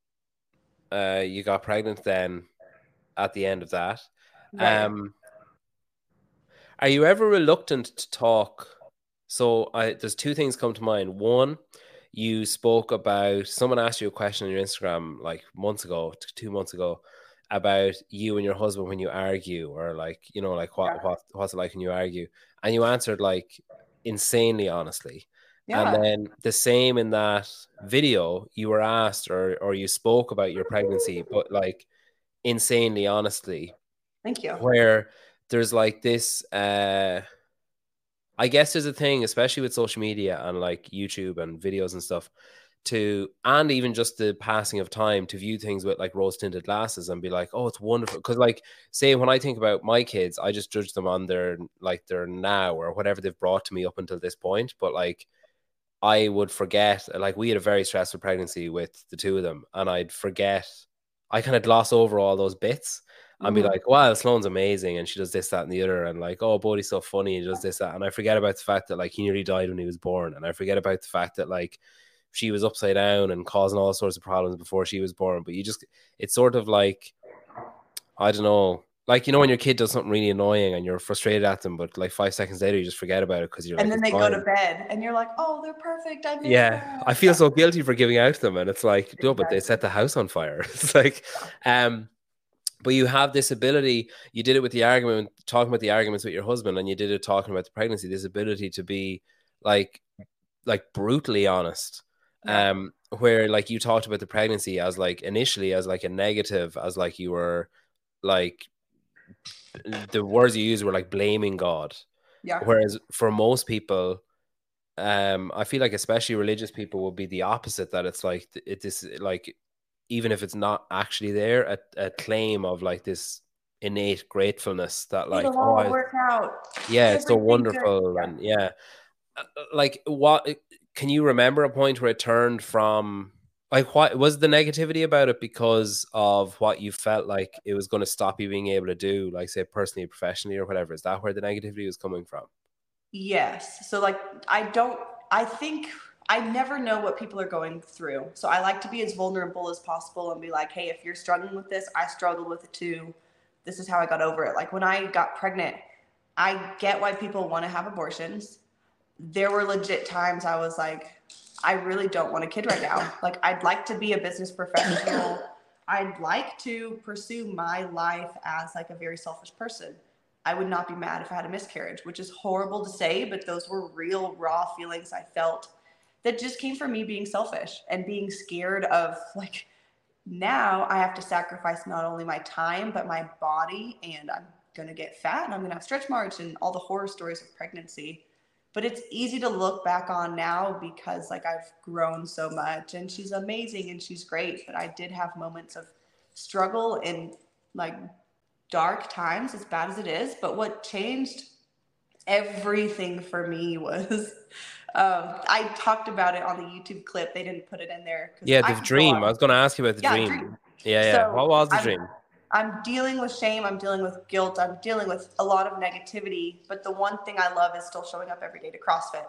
uh, you got pregnant. Then at the end of that, Right. um, are you ever reluctant to talk? So I, there's two things come to mind. One, you spoke about someone asked you a question on your Instagram like months ago, t- two months ago, about you and your husband when you argue, or like you know, like Yeah. what what what's it like when you argue, and you answered like insanely honestly. And Yeah. then the same in that video, you were asked or or you spoke about your pregnancy, but like insanely honestly, Thank you. where there's like this uh I guess there's a thing, especially with social media and like YouTube and videos and stuff, to and even just the passing of time to view things with like rose tinted glasses and be like, oh, it's wonderful. Because like, say when I think about my kids, I just judge them on their like their now or whatever they've brought to me up until this point. But like, I would forget. Like, we had a very stressful pregnancy with the two of them, and I'd forget. I kind of gloss over all those bits and be Mm-hmm. like, wow, Sloane's amazing. And she does this, that, and the other. And like, oh, Bodie's so funny. And he does this, that. And I forget about the fact that like he nearly died when he was born. And I forget about the fact that like she was upside down and causing all sorts of problems before she was born. But you just, it's sort of like, I don't know. Like, you know, when your kid does something really annoying and you're frustrated at them, but like five seconds later, you just forget about it because you're And like, then it's they go to fine. bed and you're like, oh, they're perfect. I miss Yeah, them. I feel Yeah. so guilty for giving out to them, and it's like, no, but they Exactly. set the house on fire. It's like, um, but you have this ability. You did it with the argument, talking about the arguments with your husband, and you did it talking about the pregnancy. This ability to be like, like brutally honest. Yeah. Um, where like you talked about the pregnancy as like initially as like a negative, as like you were like the words you used were like blaming God. Yeah. Whereas for most people, um, I feel like especially religious people will be the opposite. That it's like it is like even if it's not actually there, a, a claim of like this innate gratefulness that like It'll oh all I, work out. yeah, it's so Everything good. wonderful. Yeah. And yeah, Uh, like what can you remember a point where it turned from like what was the negativity about it because of what you felt like it was going to stop you being able to do, like say personally, professionally, or whatever? Is that where the negativity was coming from? Yes. So like I don't I think I never know what people are going through. So I like to be as vulnerable as possible and be like, "Hey, if you're struggling with this, I struggled with it too. This is how I got over it." Like when I got pregnant, I get why people want to have abortions. There were legit times I was like, I really don't want a kid right now. Like I'd like to be a business professional. I'd like to pursue my life as like a very selfish person. I would not be mad if I had a miscarriage, which is horrible to say, but those were real raw feelings I felt that just came from me being selfish and being scared of like now I have to sacrifice not only my time but my body, and I'm going to get fat and I'm going to have stretch marks and all the horror stories of pregnancy. But it's easy to look back on now because like I've grown so much and she's amazing and she's great, but I did have moments of struggle and like dark times, as bad as it is. But what changed everything for me was um, I talked about it on the YouTube clip. They didn't put it in there because Yeah, I the could go dream. I on. was going to ask you about the Yeah, dream. dream. Yeah, yeah. So What was the I'm dream? I'm dealing with shame. I'm dealing with guilt. I'm dealing with a lot of negativity. But the one thing I love is still showing up every day to CrossFit.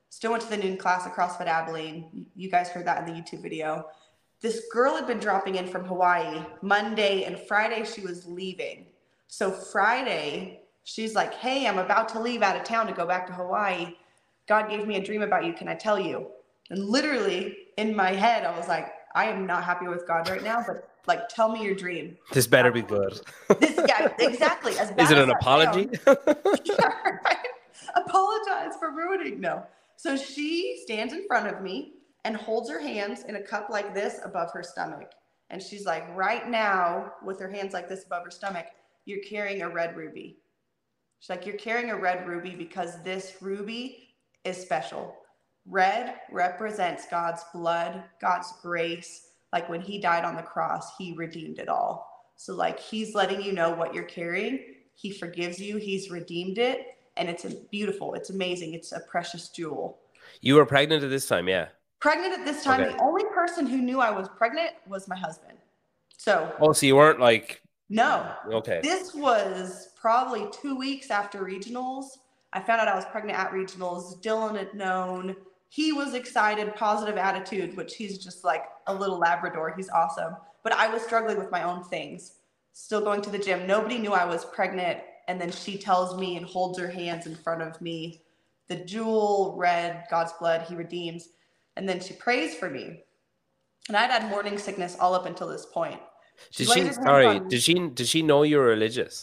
Still went to the noon class at CrossFit Abilene. You guys heard that in the YouTube video. This girl had been dropping in from Hawaii. Monday and Friday, she was leaving. So Friday, she's like, hey, I'm about to leave out of town to go back to Hawaii. God gave me a dream about you. Can I tell you? And literally in my head, I was like, I am not happy with God right now, but like, tell me your dream. This better be good. This, yeah, exactly. As bad Is it as an that apology? sounds, yeah, right? Apologize for ruining. No. So she stands in front of me and holds her hands in a cup like this above her stomach. And she's like, right now, with her hands like this above her stomach, you're carrying a red ruby. She's like, you're carrying a red ruby because this ruby is special. Red represents God's blood, God's grace. Like when he died on the cross, he redeemed it all. So like he's letting you know what you're carrying. He forgives you. He's redeemed it. And it's a beautiful, it's amazing. It's a precious jewel. You were pregnant at this time, yeah? Pregnant at this time. Okay. The only person who knew I was pregnant was my husband. So. Oh, so you weren't like. No. Okay. This was probably two weeks after regionals. I found out I was pregnant at regionals. Dylan had known. He was excited, positive attitude, which he's just like a little Labrador. He's awesome. But I was struggling with my own things. Still going to the gym. Nobody knew I was pregnant. And then she tells me and holds her hands in front of me. The jewel, red, God's blood, he redeems. And then she prays for me. And I'd had morning sickness all up until this point. She did she, sorry, did she, did she know you were religious?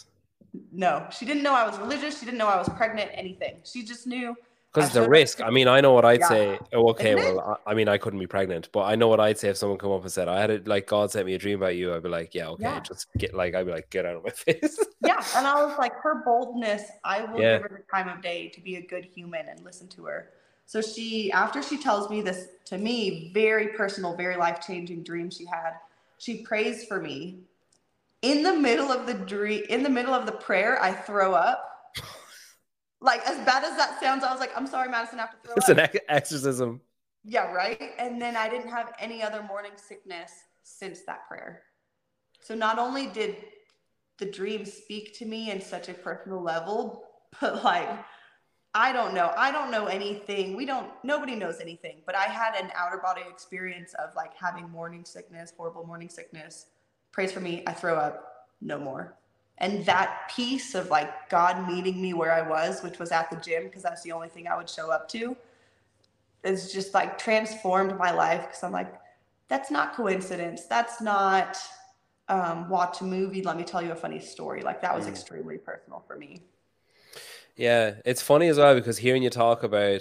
No, she didn't know I was religious. She didn't know I was pregnant, anything. She just knew. Because it's a risk. I mean, I know what I'd yeah. say. Oh, okay, well, I, I mean, I couldn't be pregnant, but I know what I'd say if someone come up and said, I had it, like, God sent me a dream about you. I'd be like, yeah, okay, yeah. just get, like, I'd be like, get out of my face. Yeah, and I was like, her boldness, I will yeah. give her the time of day to be a good human and listen to her. So she, after she tells me this, to me, very personal, very life-changing dream she had, she prays for me. In the middle of the dream, in the middle of the prayer, I throw up. Like, as bad as that sounds, I was like, I'm sorry, Madison, I have to throw it's up. It's an exorcism. Yeah, right? And then I didn't have any other morning sickness since that prayer. So not only did the dream speak to me in such a personal level, but like, I don't know. I don't know anything. We don't, nobody knows anything. But I had an outer body experience of like having morning sickness, horrible morning sickness. Prays for me, I throw up, no more. And that piece of like God meeting me where I was, which was at the gym, because that's the only thing I would show up to, is just like transformed my life. Because I'm like, that's not coincidence. That's not um, watch a movie, let me tell you a funny story. Like that was mm. extremely personal for me. Yeah, it's funny as well because hearing you talk about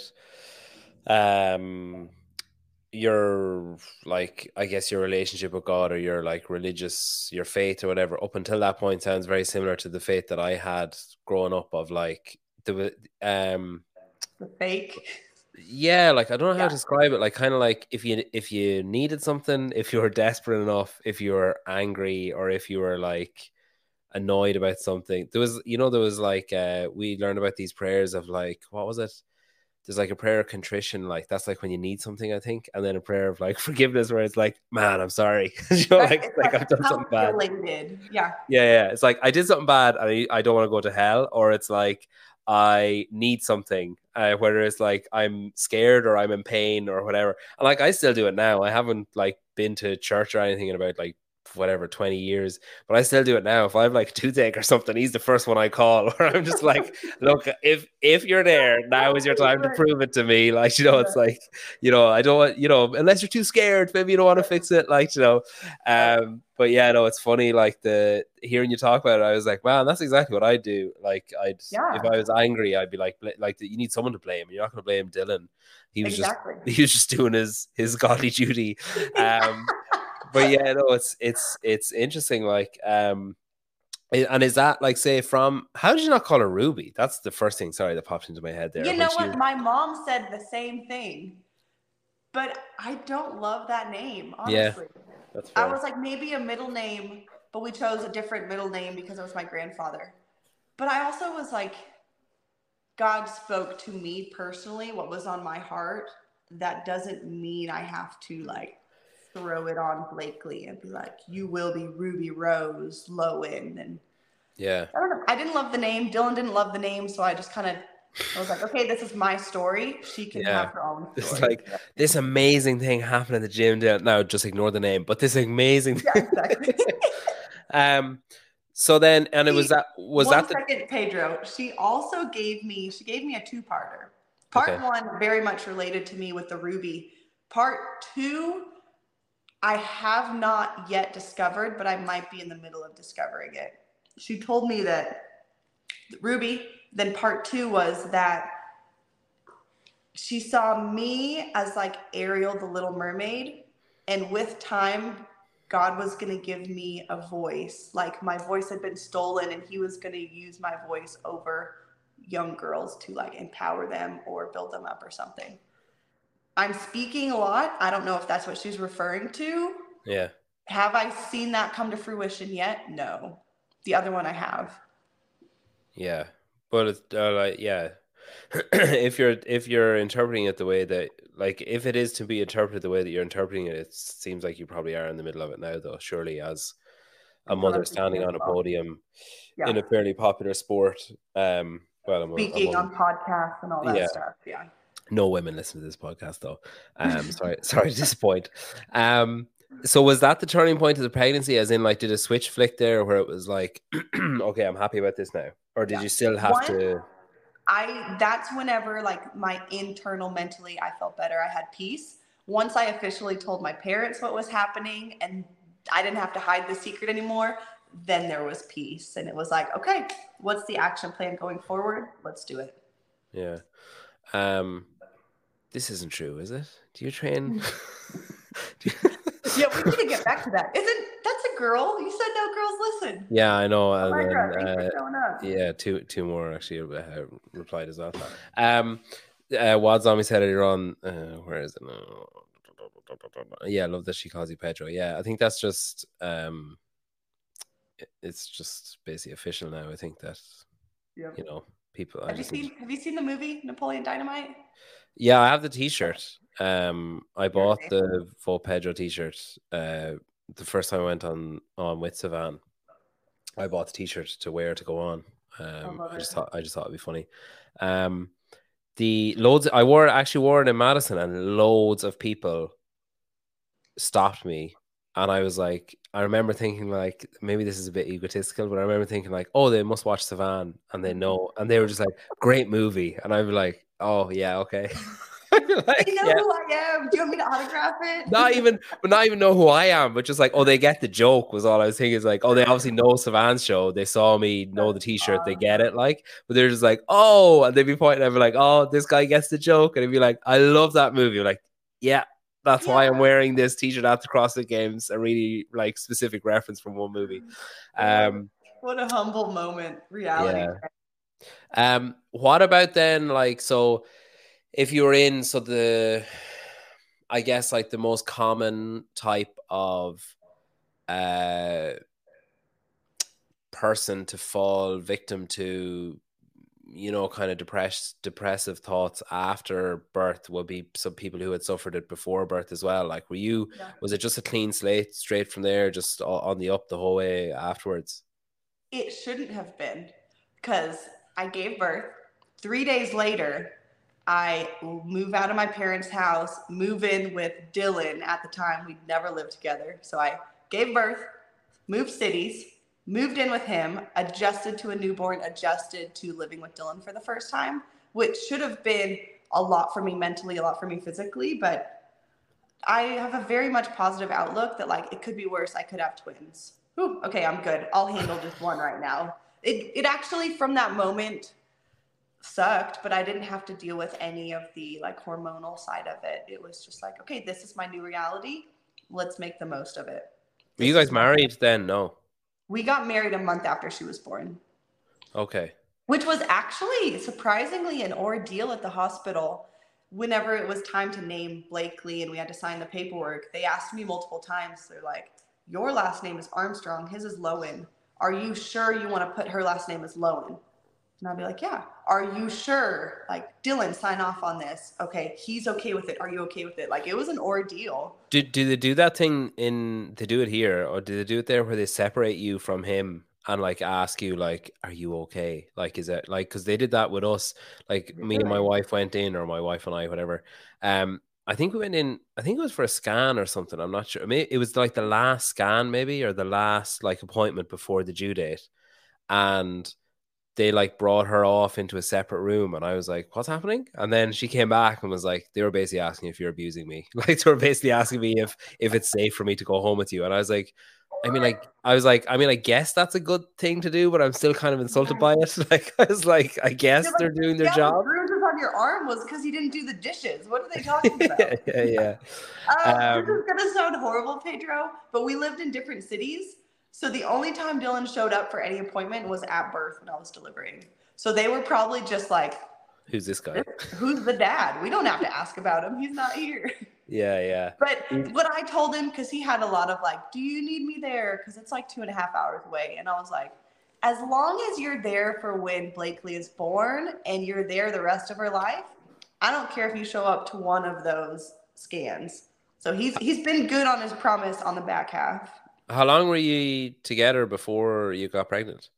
um your like I guess your relationship with God or your like religious your faith or whatever up until that point sounds very similar to the faith that I had growing up of like the um the fake yeah like I don't know how yeah. to describe it, like kind of like if you if you needed something, if you were desperate enough, if you were angry, or if you were like annoyed about something, there was you know there was like uh we learned about these prayers of like what was it there's like a prayer of contrition, like that's like when you need something, I think, and then a prayer of like forgiveness where it's like, man, I'm sorry. you know, like, like, like I've done something bad. Yeah. Yeah, yeah. It's like I did something bad and I, I don't want to go to hell, or it's like I need something, uh, whether it's like I'm scared or I'm in pain or whatever. And like I still do it now. I haven't like been to church or anything in about like whatever twenty years, but I still do it now. If I have like toothache or something, he's the first one I call, or I'm just like, look, if if you're there, now is your time to prove it to me. Like, you know, it's like, you know, I don't want, you know, unless you're too scared, maybe you don't want to fix it, like, you know. Um but yeah, no, it's funny, like the hearing you talk about it, I was like, man, that's exactly what I do. Like I'd yeah. if I was angry, I'd be like like you need someone to blame. You're not going to blame Dylan. He was exactly. just he was just doing his his godly duty. Um But yeah, no, it's it's it's interesting. Like, um, and is that like, say, from how did you not call her Ruby? That's the first thing. Sorry, that popped into my head there. You know what? Was... My mom said the same thing, but I don't love that name. Honestly, yeah, that's fair. I was like maybe a middle name, but we chose a different middle name because it was my grandfather. But I also was like, God spoke to me personally what was on my heart. That doesn't mean I have to like throw it on Blakely and be like, you will be Ruby Rose Lowen. And yeah, I don't know. I didn't love the name. Dylan didn't love the name. So I just kind of I was like, okay, this is my story. She can Yeah. have her own It's story. like this amazing thing happened at the gym. Down now, just ignore the name, but this amazing. Yeah, exactly. um. So then, and it was She- that was One that the second, Pedro. She also gave me, she gave me a two-parter. Part Okay. one, very much related to me with the Ruby. Part two, I have not yet discovered, but I might be in the middle of discovering it. She told me that Ruby, then part two was that she saw me as like Ariel, the Little Mermaid, and with time, God was going to give me a voice. Like my voice had been stolen, and he was going to use my voice over young girls to like empower them or build them up or something. I'm speaking a lot. I don't know if that's what she's referring to. yeah. Have I seen that come to fruition yet? No. The other one I have. Yeah, but it's uh, like yeah, if you're if you're interpreting it the way that like if it is to be interpreted the way that you're interpreting it, it seems like you probably are in the middle of it now, though. Surely, as a That's what mother I'm thinking standing as on a well. podium Yeah. in a fairly popular sport, um, well, I'm, Speaking I'm on podcasts and all that Yeah. stuff. Yeah. no women listen to this podcast though. Um, sorry, sorry to disappoint. Um, so was that the turning point of the pregnancy? As in, like, did a switch flick there, where it was like, okay, I'm happy about this now, or did Yeah. you still have One, to? I that's whenever like my internal mentally I felt better. I had peace. Once I officially told my parents what was happening and I didn't have to hide the secret anymore, then there was peace. And it was like, okay, what's the action plan going forward? Let's do it. Yeah. Um, this isn't true, is it? Do you train? Do you- Yeah, we need to get back to that. Isn't that's a girl? You said no girls listen. yeah, I know. Oh my And God, then, thanks uh, for showing up. yeah, two two more actually uh, replied as well. Um, uh, Wad Zombie said earlier on, uh, where is it now? Yeah, I love that she calls you Pedro. Yeah, I think that's just um, it- it's just basically official now. I think that Yep. you know people. I Have you just need seen Have you seen the movie Napoleon Dynamite? Yeah, I have the T-shirt. Um, I bought nice. the full Pedro T-shirt. Uh, the first time I went on on with Savan, I bought the T-shirt to wear to go on. Um, love I just it. thought I just thought it'd be funny. Um, the loads I wore actually wore it in Madison, and loads of people stopped me, and I was like, I remember thinking like maybe this is a bit egotistical, but I remember thinking like, oh, they must watch Savan, and they know, and they were just like, great movie, and I'd be like, oh yeah, okay. Like, They know yeah. who I am. Do you want me to autograph it? Not even, but not even know who I am, but just like, oh, they get the joke was all I was thinking. Is like, oh, they obviously know Savan's show. They saw me know the T-shirt. They get it, like, but they're just like, oh, and they'd be pointing. I'd be like, oh, this guy gets the joke, and I'd be like, I love that movie. Like, yeah, that's why I'm wearing this T-shirt at the CrossFit Games. A really like specific reference from one movie. Um, what a humble moment, reality. Yeah. Um, what about then, like, so if you're in, so the, I guess like the most common type of uh person to fall victim to, you know, kind of depressed depressive thoughts after birth would be some people who had suffered it before birth as well. Like, were you, Yeah. was it just a clean slate straight from there, just on the up the whole way afterwards? It shouldn't have been, because I gave birth. Three days later, I move out of my parents' house, move in with Dylan. At the time, we'd never lived together. So I gave birth, moved cities, moved in with him, adjusted to a newborn, adjusted to living with Dylan for the first time, which should have been a lot for me mentally, a lot for me physically. But I have a very much positive outlook that, like, it could be worse. I could have twins. Ooh, okay, I'm good. I'll handle just one right now. It, it actually, from that moment, sucked, but I didn't have to deal with any of the like hormonal side of it. It was just like, okay, this is my new reality. Let's make the most of it. Were you guys married then? No. We got married a month after she was born. Okay. Which was actually surprisingly an ordeal at the hospital. Whenever it was time to name Blakely and we had to sign the paperwork, they asked me multiple times. They're like, your last name is Armstrong, his is Lowen. Are you sure you want to put her last name as Lowen? And I'll be like, yeah. Are you sure? Like, Dylan, sign off on this. Okay, he's okay with it. Are you okay with it? Like, it was an ordeal. Do do they do that thing in? They do it here, or do they do it there where they separate you from him and like ask you like, are you okay? Like, is it like, because they did that with us, like me and my Really? wife went in, or my wife and I, whatever. Um, I think we went in, I think it was for a scan or something. I'm not sure. Maybe it was like the last scan, maybe, or the last like appointment before the due date. And they like brought her off into a separate room, and I was like, what's happening? And then she came back and was like, they were basically asking if you're abusing me. Like they were basically asking me if if it's safe for me to go home with you. And I was like, I mean, like, I was like, I mean, I guess that's a good thing to do, but I'm still kind of insulted by it. Like, I was like, I guess You're like, they're doing their yeah, the job. bruises on your arm was because you didn't do the dishes. What are they talking about? yeah, yeah, yeah. Um, this Um, is gonna sound horrible, Pedro, but we lived in different cities. So the only time Dylan showed up for any appointment was at birth when I was delivering. So they were probably just like, who's this guy? who's the dad? We don't have to ask about him. He's not here. Yeah, yeah. But what I told him, because he had a lot of like, do you need me there? Because it's like two and a half hours away. And I was like, as long as you're there for when Blakely is born and you're there the rest of her life, I don't care if you show up to one of those scans. So he's he's been good on his promise on the back half. How long were you together before you got pregnant?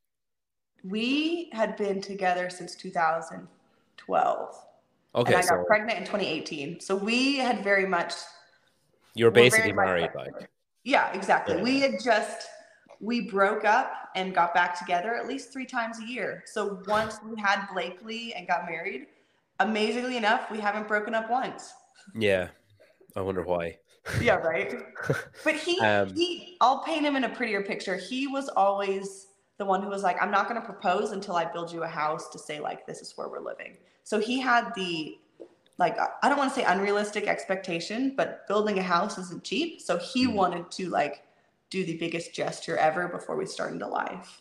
We had been together since two thousand twelve. Okay, and I so got pregnant in twenty eighteen. So we had very much. you're were very basically much married, like. like. Yeah, exactly. Yeah. We had just, we broke up and got back together at least three times a year. So once we had Blakely and got married, amazingly enough, we haven't broken up once. Yeah, I wonder why. Yeah, right. But he, Um, he, I'll paint him in a prettier picture. He was always the one who was like, I'm not going to propose until I build you a house to say like, this is where we're living. So he had the, like, I don't want to say unrealistic expectation, but building a house isn't cheap. So he Mhm. wanted to like do the biggest gesture ever before we start into life.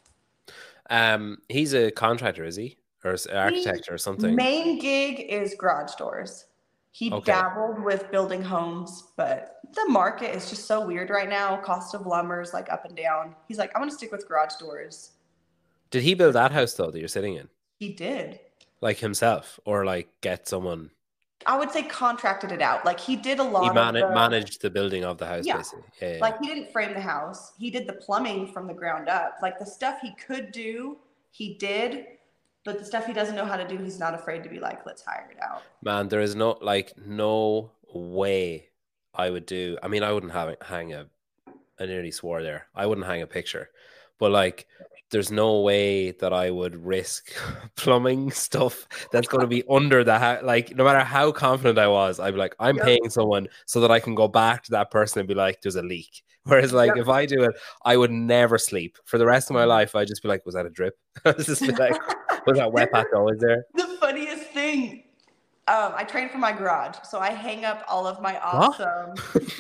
Um, he's a contractor, is he, or an architect or something? Main gig is garage doors. He Okay. dabbled with building homes, but the market is just so weird right now. Cost of lumber is like up and down. He's like, I'm gonna stick with garage doors. Did he build that house though that you're sitting in, He did. like himself, or like get someone? I would say contracted it out. Like he did a lot He of man- the, managed the building of the house, Yeah. basically. Yeah, yeah. like he didn't frame the house. He did the plumbing from the ground up. Like the stuff he could do, he did. But the stuff he doesn't know how to do, he's not afraid to be like, let's hire it out. Man, there is no like no way I would do. I mean, I wouldn't have hang a. I nearly swore there. I wouldn't hang a picture, but like, there's no way that I would risk plumbing stuff that's going to be under the house. Like, no matter how confident I was, I'd be like, I'm Yep. paying someone so that I can go back to that person and be like, there's a leak. Whereas, like, Yep. if I do it, I would never sleep for the rest of my life. I'd just be like, was that a drip? I'd just be like, was that wet pat though? Is there? The funniest thing, um, I train for my garage, so I hang up all of my What? awesome,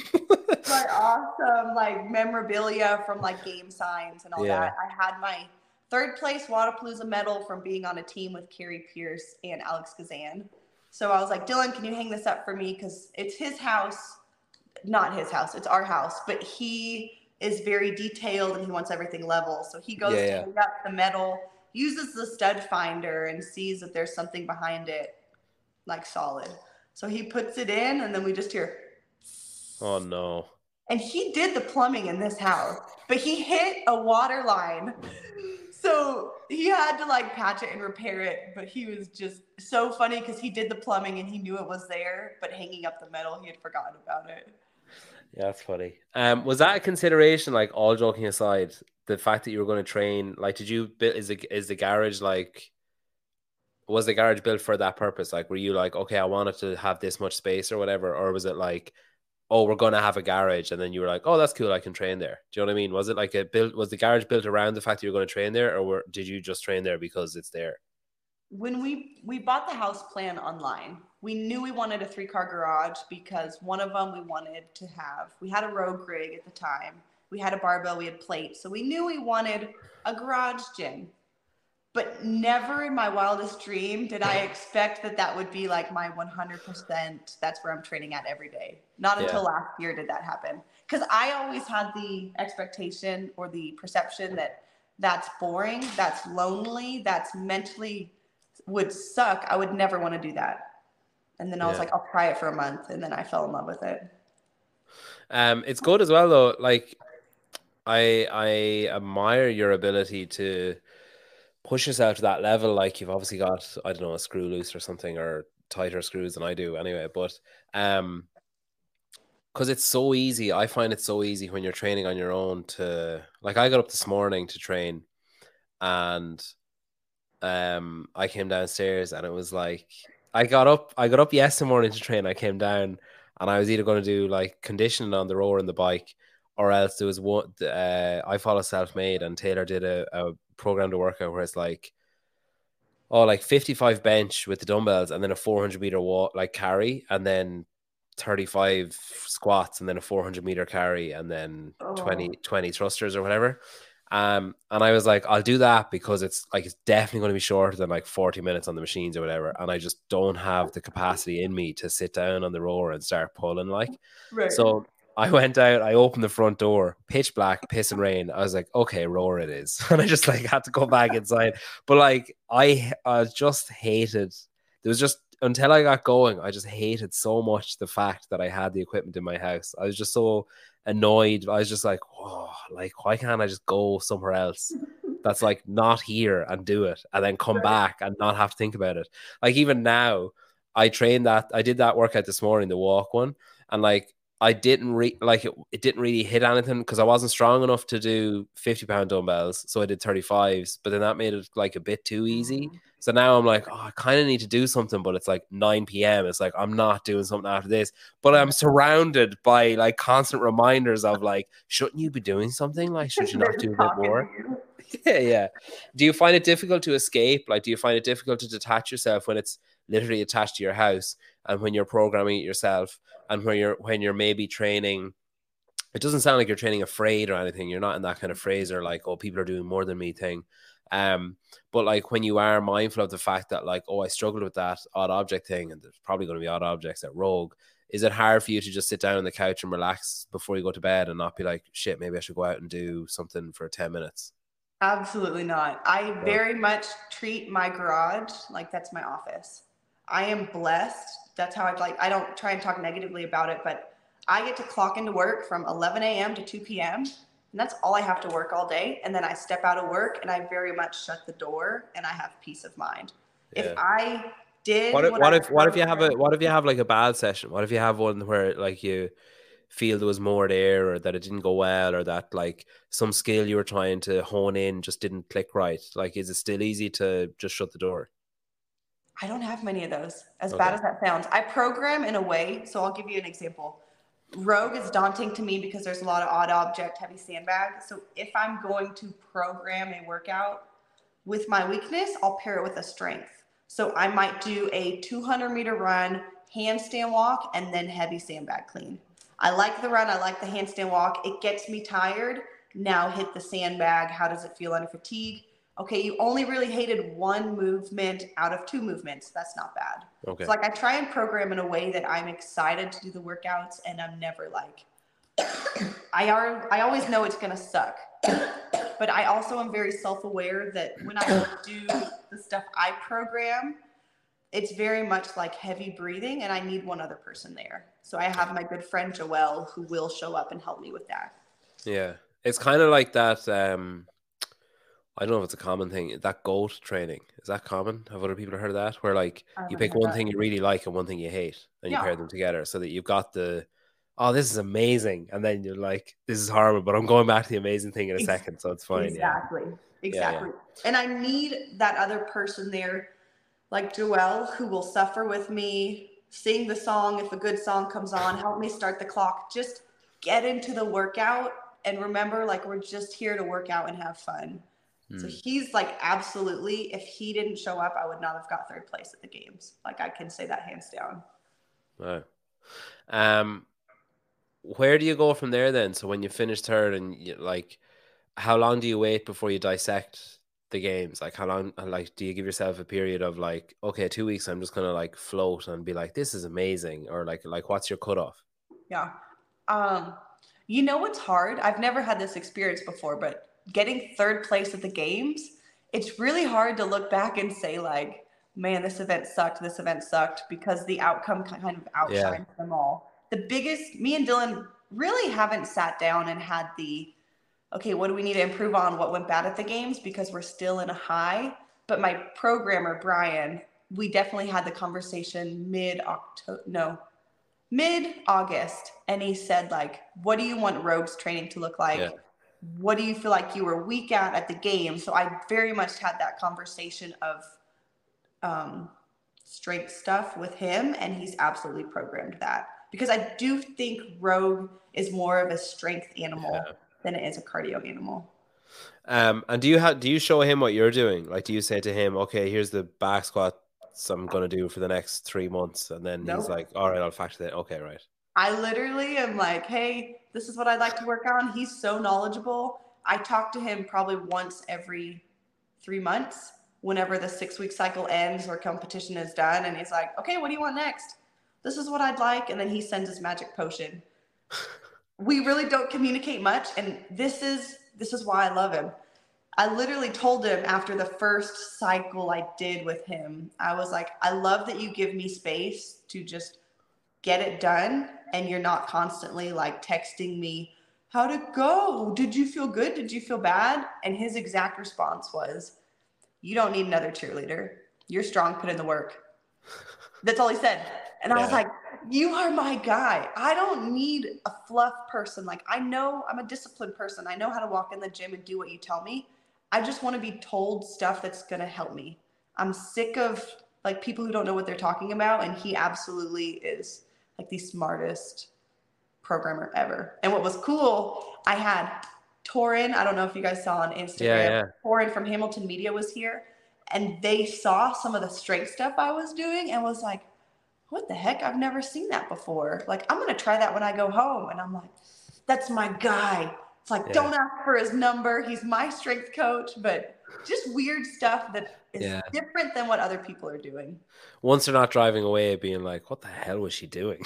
my awesome like memorabilia from like game signs and all Yeah. that. I had my third place Wadapalooza medal from being on a team with Carrie Pierce and Alex Kazan. So I was like, Dylan, can you hang this up for me? Because it's his house, not his house, it's our house, but he is very detailed and he wants everything level. So he goes Yeah, to yeah. hang up the medal, uses the stud finder and sees that there's something behind it, like solid. So he puts it in and then we just hear, Oh no. and he did the plumbing in this house, but he hit a water line. So he had to like patch it and repair it, but he was just so funny because he did the plumbing and he knew it was there, but hanging up the metal, he had forgotten about it. Yeah, that's funny. Um, was that a consideration? Like, all joking aside, the fact that you were going to train, like, did you build? Is the is the garage like? Was the garage built for that purpose? Like, were you like, okay, I wanted to have this much space or whatever, or was it like, oh, we're going to have a garage, and then you were like, oh, that's cool, I can train there. Do you know what I mean? Was it like a built? Was the garage built around the fact that you were going to train there, or were, did you just train there because it's there? When we we bought the house plan online, we knew we wanted a three-car garage because one of them we wanted to have. We had a Rogue rig at the time. We had a barbell, we had plates. So we knew we wanted a garage gym. But never in my wildest dream did I expect that that would be like my one hundred percent, that's where I'm training at every day. Not until Yeah. last year did that happen. Because I always had the expectation or the perception that that's boring, that's lonely, that's mentally would suck. I would never want to do that. And then I was Yeah. like, I'll try it for a month. And then I fell in love with it. Um, it's good as well though. Like, I I admire your ability to push yourself to that level. Like you've obviously got, I don't know, a screw loose or something, or tighter screws than I do anyway. But um, because it's so easy, I find it so easy when you're training on your own to, like, I got up this morning to train, and um, I came downstairs, and it was like I got up, I got up yesterday morning to train. I came down, and I was either going to do like conditioning on the rower and the bike, or else there was one. Uh, I follow Self Made, and Taylor did a, a program to workout where it's like, oh, like fifty-five bench with the dumbbells, and then a four hundred meter walk, like carry, and then thirty-five squats, and then a four hundred meter carry, and then Oh. twenty, twenty thrusters or whatever. Um, and I was like, I'll do that because it's like, it's definitely going to be shorter than like forty minutes on the machines or whatever. And I just don't have the capacity in me to sit down on the rower and start pulling, like. Right. So I went out, I opened the front door, pitch black, piss and rain. I was like, okay, rower it is. And I just like had to go back inside. But like, I, I just hated, there was just, until I got going, I just hated so much the fact that I had the equipment in my house. I was just so annoyed. I was just like, oh, like, why can't I just go somewhere else that's like not here and do it, and then come back and not have to think about it? Like, even now, I trained that, I did that workout this morning, the walk one, and like, I didn't re- like it, it didn't really hit anything because I wasn't strong enough to do fifty pound dumbbells. So I did thirty-fives, but then that made it like a bit too easy. So now I'm like, oh, I kind of need to do something, but it's like nine p.m. It's like, I'm not doing something after this, but I'm surrounded by like constant reminders of like, shouldn't you be doing something? Like, should you not do a bit more? Yeah, yeah. Do you find it difficult to escape? Like, do you find it difficult to detach yourself when it's literally attached to your house, and when you're programming it yourself, and when you're when you're maybe training? It doesn't sound like you're training afraid or anything. You're not in that kind of phrase or like, oh, people are doing more than me thing. Um, but like, when you are mindful of the fact that like, oh, I struggled with that odd object thing, and there's probably going to be odd objects at Rogue, is it hard for you to just sit down on the couch and relax before you go to bed and not be like, shit, maybe I should go out and do something for ten minutes? Absolutely not. I very much treat my garage like that's my office. I am blessed. That's how I like, I don't try and talk negatively about it, but I get to clock into work from eleven a.m. to two p.m. and that's all I have to work all day. And then I step out of work and I very much shut the door and I have peace of mind. Yeah. If I did, what if what, what I if what if you have a what if you have like a bad session? What if you have one where like you feel there was more there, or that it didn't go well, or that like some skill you were trying to hone in just didn't click right? Like, is it still easy to just shut the door? I don't have many of those, as Okay. bad as that sounds. I program in a way, so I'll give you an example. Rogue is daunting to me because there's a lot of odd object, heavy sandbag. So if I'm going to program a workout with my weakness, I'll pair it with a strength. So I might do a two hundred meter run, handstand walk, and then heavy sandbag clean. I like the run. I like the handstand walk. It gets me tired. Now hit the sandbag. How does it feel under fatigue? Okay, you only really hated one movement out of two movements. That's not bad. Okay. So like, I try and program in a way that I'm excited to do the workouts, and I'm never like, I are I always know it's gonna suck. But I also am very self-aware that when I do the stuff I program, it's very much like heavy breathing, and I need one other person there. So I have my good friend Joelle who will show up and help me with that. Yeah, it's kind of like that. Um, I don't know if it's a common thing. That GOAT training, is that common? Have other people heard of that? Where like you pick one thing you really like and one thing you hate, and you Yeah. pair them together so that you've got the, oh, this is amazing, and then you're like, this is horrible, but I'm going back to the amazing thing in a Ex- second, so it's fine. Exactly. Yeah. Exactly. Yeah, yeah. And I need that other person there, like Joelle, who will suffer with me, sing the song if a good song comes on, help me start the clock, just get into the workout, and remember, like, we're just here to work out and have fun. Mm. So he's like, absolutely, if he didn't show up, I would not have got third place at the games. Like, I can say that hands down. Wow. Um, where do you go from there then? So when you finish third, and you, like, how long do you wait before you dissect the games? Like, how long, like, do you give yourself a period of like, okay, two weeks, I'm just going to like float and be like, this is amazing? Or like, like what's your cutoff? Yeah. Um, you know, what's hard? I've never had this experience before, but getting third place at the games, it's really hard to look back and say like, man, this event sucked. This event sucked, because the outcome kind of outshines yeah. them all. The biggest, me and Dylan really haven't sat down and had the okay, what do we need to improve on? What went bad at the games? Because we're still in a high. But my programmer, Brian, we definitely had the conversation mid October, no, mid August. And he said, like, what do you want Rogue's training to look like? Yeah. What do you feel like you were weak at at the game? So I very much had that conversation of um, strength stuff with him, and he's absolutely programmed that. Because I do think Rogue is more of a strength animal Yeah. than it is a cardio animal. Um, and do you have do you show him what you're doing? Like, do you say to him, "Okay, here's the back squats I'm gonna do for the next three months," and then he's Nope. like, "All right, I'll factor that." Okay, right. I literally am like, hey, this is what I'd like to work on. He's so knowledgeable. I talk to him probably once every three months whenever the six week cycle ends or competition is done. And he's like, okay, what do you want next? This is what I'd like. And then he sends his magic potion. We really don't communicate much. And this is, this is why I love him. I literally told him after the first cycle I did with him, I was like, I love that you give me space to just get it done. And you're not constantly like texting me, how'd it go? Did you feel good? Did you feel bad? And his exact response was, you don't need another cheerleader. You're strong, put in the work. That's all he said. And I was Yeah. like, you are my guy. I don't need a fluff person. Like, I know I'm a disciplined person. I know how to walk in the gym and do what you tell me. I just want to be told stuff that's going to help me. I'm sick of like people who don't know what they're talking about. And he absolutely is like the smartest programmer ever. And what was cool, I had Torin, I don't know if you guys saw on Instagram, Yeah, yeah. Torin from Hamilton Media was here, and they saw some of the strength stuff I was doing and was like, what the heck? I've never seen that before. Like, I'm going to try that when I go home. And I'm like, that's my guy. It's like, Yeah. don't ask for his number. He's my strength coach, but just weird stuff that is Yeah. different than what other people are doing. Once they're not driving away, being like, "What the hell was she doing?"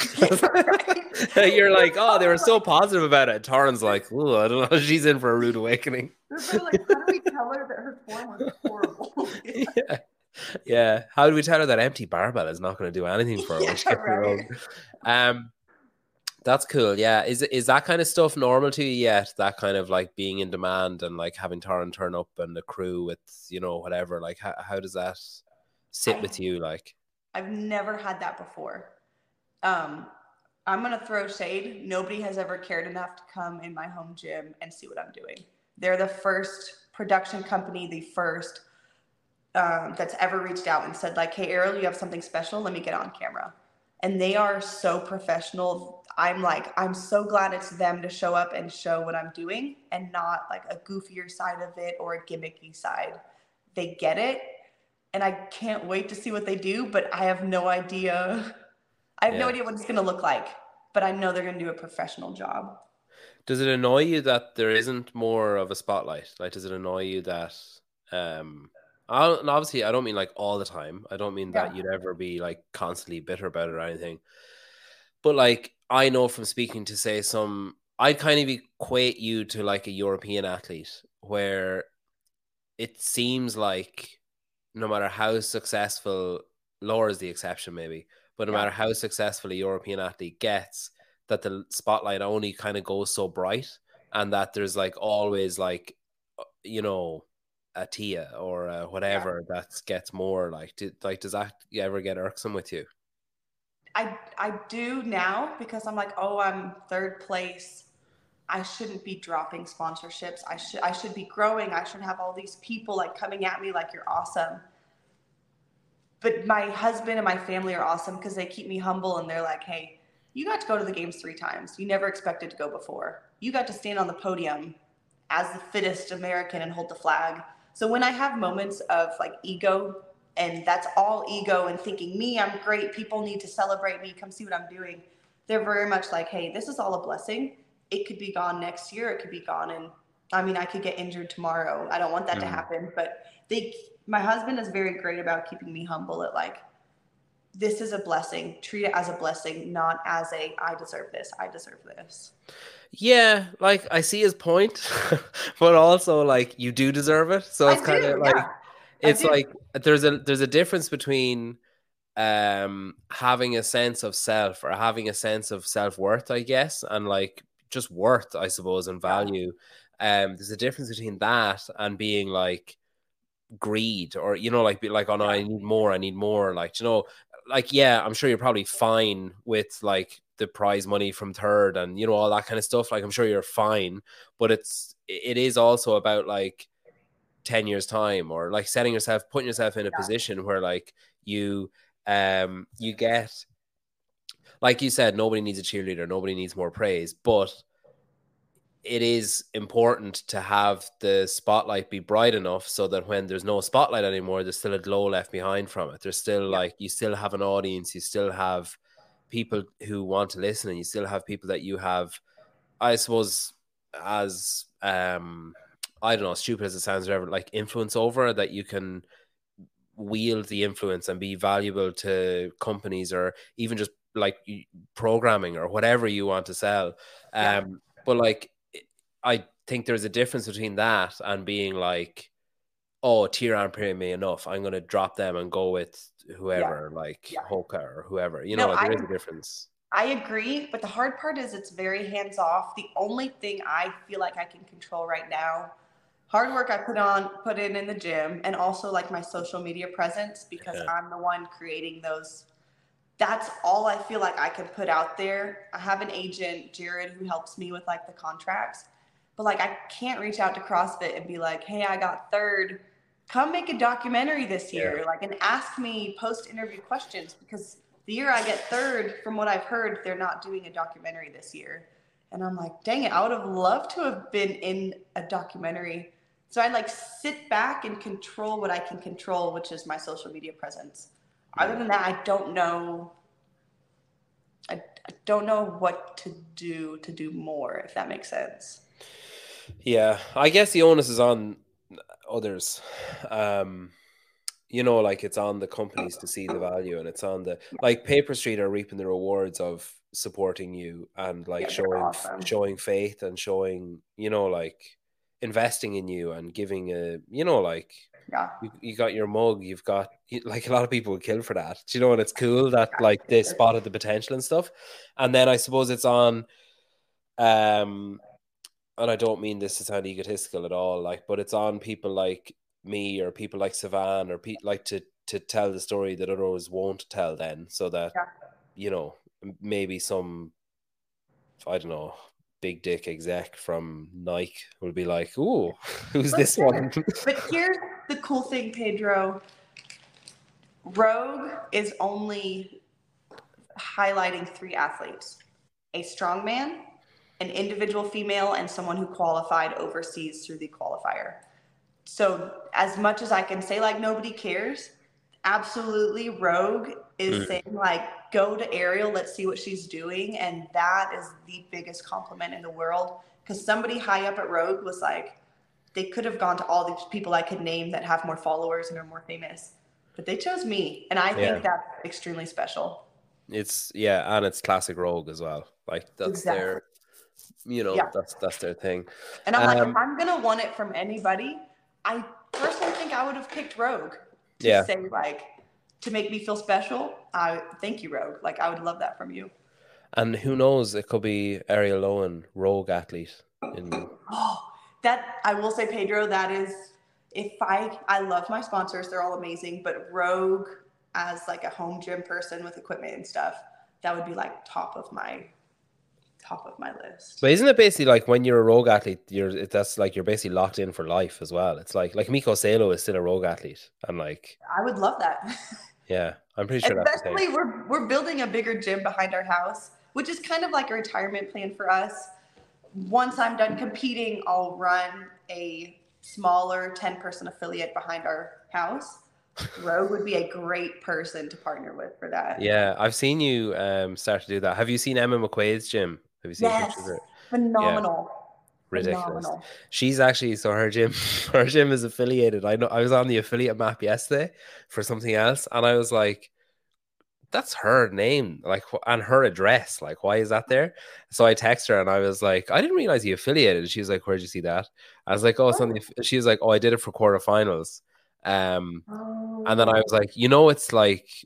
Right? You're like, "Oh, they were so positive about it." Torrin's like, "Oh, I don't know. She's in for a rude awakening." They're like, how do we tell her that her form was horrible? Yeah. Yeah. How do we tell her that empty barbell is not going to do anything for her when she Yeah, gets the right. road? Um, that's cool. Yeah. Is is that kind of stuff normal to you yet? That kind of like being in demand and like having Torrin turn up and the crew with, you know, whatever. Like, how how does that sit I- with you? Like, I've never had that before. Um, I'm going to throw shade. Nobody has ever cared enough to come in my home gym and see what I'm doing. They're the first production company, the first um, that's ever reached out and said like, hey, Errol, you have something special. Let me get on camera. And they are so professional. I'm like, I'm so glad it's them to show up and show what I'm doing and not like a goofier side of it or a gimmicky side. They get it. And I can't wait to see what they do, but I have no idea. I have no Yeah. idea what it's going to look like, but I know they're going to do a professional job. does it annoy you that there isn't more of a spotlight? Like, does it annoy you that, um, I don't, and obviously, I don't mean like all the time. I don't mean that Yeah. you'd ever be like constantly bitter about it or anything. But like, I know from speaking to say some, I'd kind of equate you to like a European athlete where it seems like no matter how successful, Laura's the exception maybe, but no Yeah. matter how successful a European athlete gets, that the spotlight only kind of goes so bright, and that there's like always like, uh, you know, a Tia or uh, whatever that gets more like, do, like, does that ever get irksome with you? I I do now because I'm like, oh, I'm third place. I shouldn't be dropping sponsorships. I should I should be growing. I should have all these people like coming at me like you're awesome. But my husband and my family are awesome because they keep me humble and they're like, hey, you got to go to the games three times. You never expected to go before. You got to stand on the podium as the fittest American and hold the flag. So when I have moments of like ego, and that's all ego and thinking me, I'm great, people need to celebrate me, come see what I'm doing, they're very much like, hey, this is all a blessing. It could be gone next year. It could be gone. And I mean, I could get injured tomorrow. I don't want that Mm. to happen. But they, my husband is very great about keeping me humble at like, this is a blessing. Treat it as a blessing, not as a, I deserve this. I deserve this. Yeah, like I see his point, but also like you do deserve it. So I it's kind do, of like yeah. I it's do. like there's a there's a difference between um having a sense of self or having a sense of self-worth, I guess, and like just worth, I suppose, and Yeah. value. Um, there's a difference between that and being like greed, or you know, like be like, oh no, I need more, I need more. Like, you know, like yeah, I'm sure you're probably fine with like the prize money from third and you know all that kind of stuff. Like I'm sure you're fine, but it's it is also about like ten years time, or like setting yourself, putting yourself in a Yeah. position where like you um you get, like you said, nobody needs a cheerleader, nobody needs more praise, but it is important to have the spotlight be bright enough so that when there's no spotlight anymore, there's still a glow left behind from it. There's still Yeah. like, you still have an audience, you still have people who want to listen, and you still have people that you have, I suppose, as um I don't know, stupid as it sounds, or ever, like influence over, that you can wield the influence and be valuable to companies, or even just like programming or whatever you want to sell. Yeah. Um, but like, I think there's a difference between that and being like, oh, tier aren't paying me enough, I'm going to drop them and go with whoever, like Yeah. Hoka or whoever. You No, know, like there I- is a difference. I agree, but the hard part is it's very hands off. The only thing I feel like I can control right now, hard work I put on, put in in the gym, and also like my social media presence, because Yeah. I'm the one creating those. That's all I feel like I can put out there. I have an agent, Jared, who helps me with like the contracts, but like I can't reach out to CrossFit and be like, hey, I got third, come make a documentary this year. Yeah. Like, and ask me post interview questions, because the year I get third, from what I've heard, they're not doing a documentary this year. And I'm like, dang it, I would have loved to have been in a documentary. So I like sit back and control what I can control, which is my social media presence. Other than that, I don't know. I, I don't know what to do to do more, if that makes sense. Yeah, I guess the onus is on others. Um, you know, like it's on the companies to see the value, and it's on the, like Paper Street are reaping the rewards of supporting you and like Yeah, they're showing awesome. showing faith and showing, you know, like investing in you and giving a, you know, like Yeah. you, you got your mug, you've got, like a lot of people would kill for that. Do you know? And it's cool that like they spotted the potential and stuff. And then I suppose it's on, um, and I don't mean this to sound egotistical at all, like, but it's on people like me or people like Savan or pe- like to to tell the story that others won't tell, then, so that Yeah. you know, maybe some, I don't know, big dick exec from Nike will be like, ooh, who's this one? But here's the cool thing, Pedro. Rogue is only highlighting three athletes: a strongman, an individual female, and someone who qualified overseas through the qualifier. So as much as I can say like nobody cares, absolutely Rogue is Mm. saying like, go to Ariel, let's see what she's doing. And that is the biggest compliment in the world, because somebody high up at Rogue was like, they could have gone to all these people I could name that have more followers and are more famous, but they chose me. And I Yeah. think that's extremely special. It's, yeah, and it's classic Rogue as well. Like that's Exactly. their, you know, Yeah. that's that's their thing. And I'm like, Um, if I'm gonna want it from anybody, I personally think I would have picked Rogue to Yeah. say like, to make me feel special. I thank you, Rogue. Like I would love that from you. And who knows, it could be Ariel Lowen, Rogue athlete. In, Oh, that I will say, Pedro, that is, if I I love my sponsors, they're all amazing, but Rogue as like a home gym person with equipment and stuff, that would be like top of my top of my list. but isn't it basically like when you're a Rogue athlete, you're that's like you're basically locked in for life as well? It's like like Miko Salo is still a Rogue athlete, and like, I would love that. yeah, I'm pretty sure that's the Especially thing. we're we're building a bigger gym behind our house, which is kind of like a retirement plan for us. Once I'm done competing, I'll run a smaller ten person affiliate behind our house. Rogue would be a great person to partner with for that. Yeah, I've seen you um start to do that. Have you seen Emma McQuaid's gym? Have you seen Yes, pictures of her? phenomenal. Ridiculous. Phenomenal. She's actually, so her gym, her gym is affiliated. I know I was on the affiliate map yesterday for something else, and I was like, that's her name, like, wh- and her address. Like, why is that there? So I text her and I was like, I didn't realize you affiliated. She was like, where'd you see that? I was like, oh, it's on the. aff-" She was like, oh, I did it for quarterfinals. Um, Oh. and then I was like, you know, it's like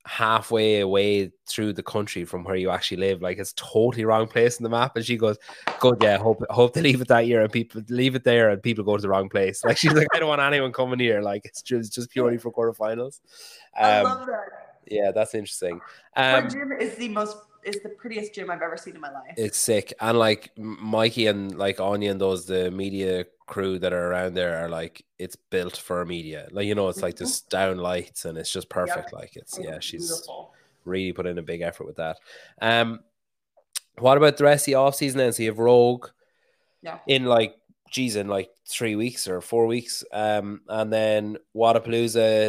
halfway away through the country from where you actually live. Like it's totally wrong place in the map. And she goes, good, yeah, hope hope they leave it that year and people leave it there and people go to the wrong place. Like she's like, I don't want anyone coming here. Like it's just, just purely for quarterfinals. Um, I love that. Yeah, that's interesting. Her Um, gym is the most is the prettiest gym I've ever seen in my life. it's sick. And like Mikey and like Anya and those the media crew that are around there are like, it's built for media. Like, you know, it's like this down lights and it's just perfect. Yep. Like it's, It's yeah, she's beautiful. really put in a big effort with that. Um, what about the rest of the off season then? So you have Rogue Yeah. in like, geez, in like three weeks or four weeks. Um, and then Wadapalooza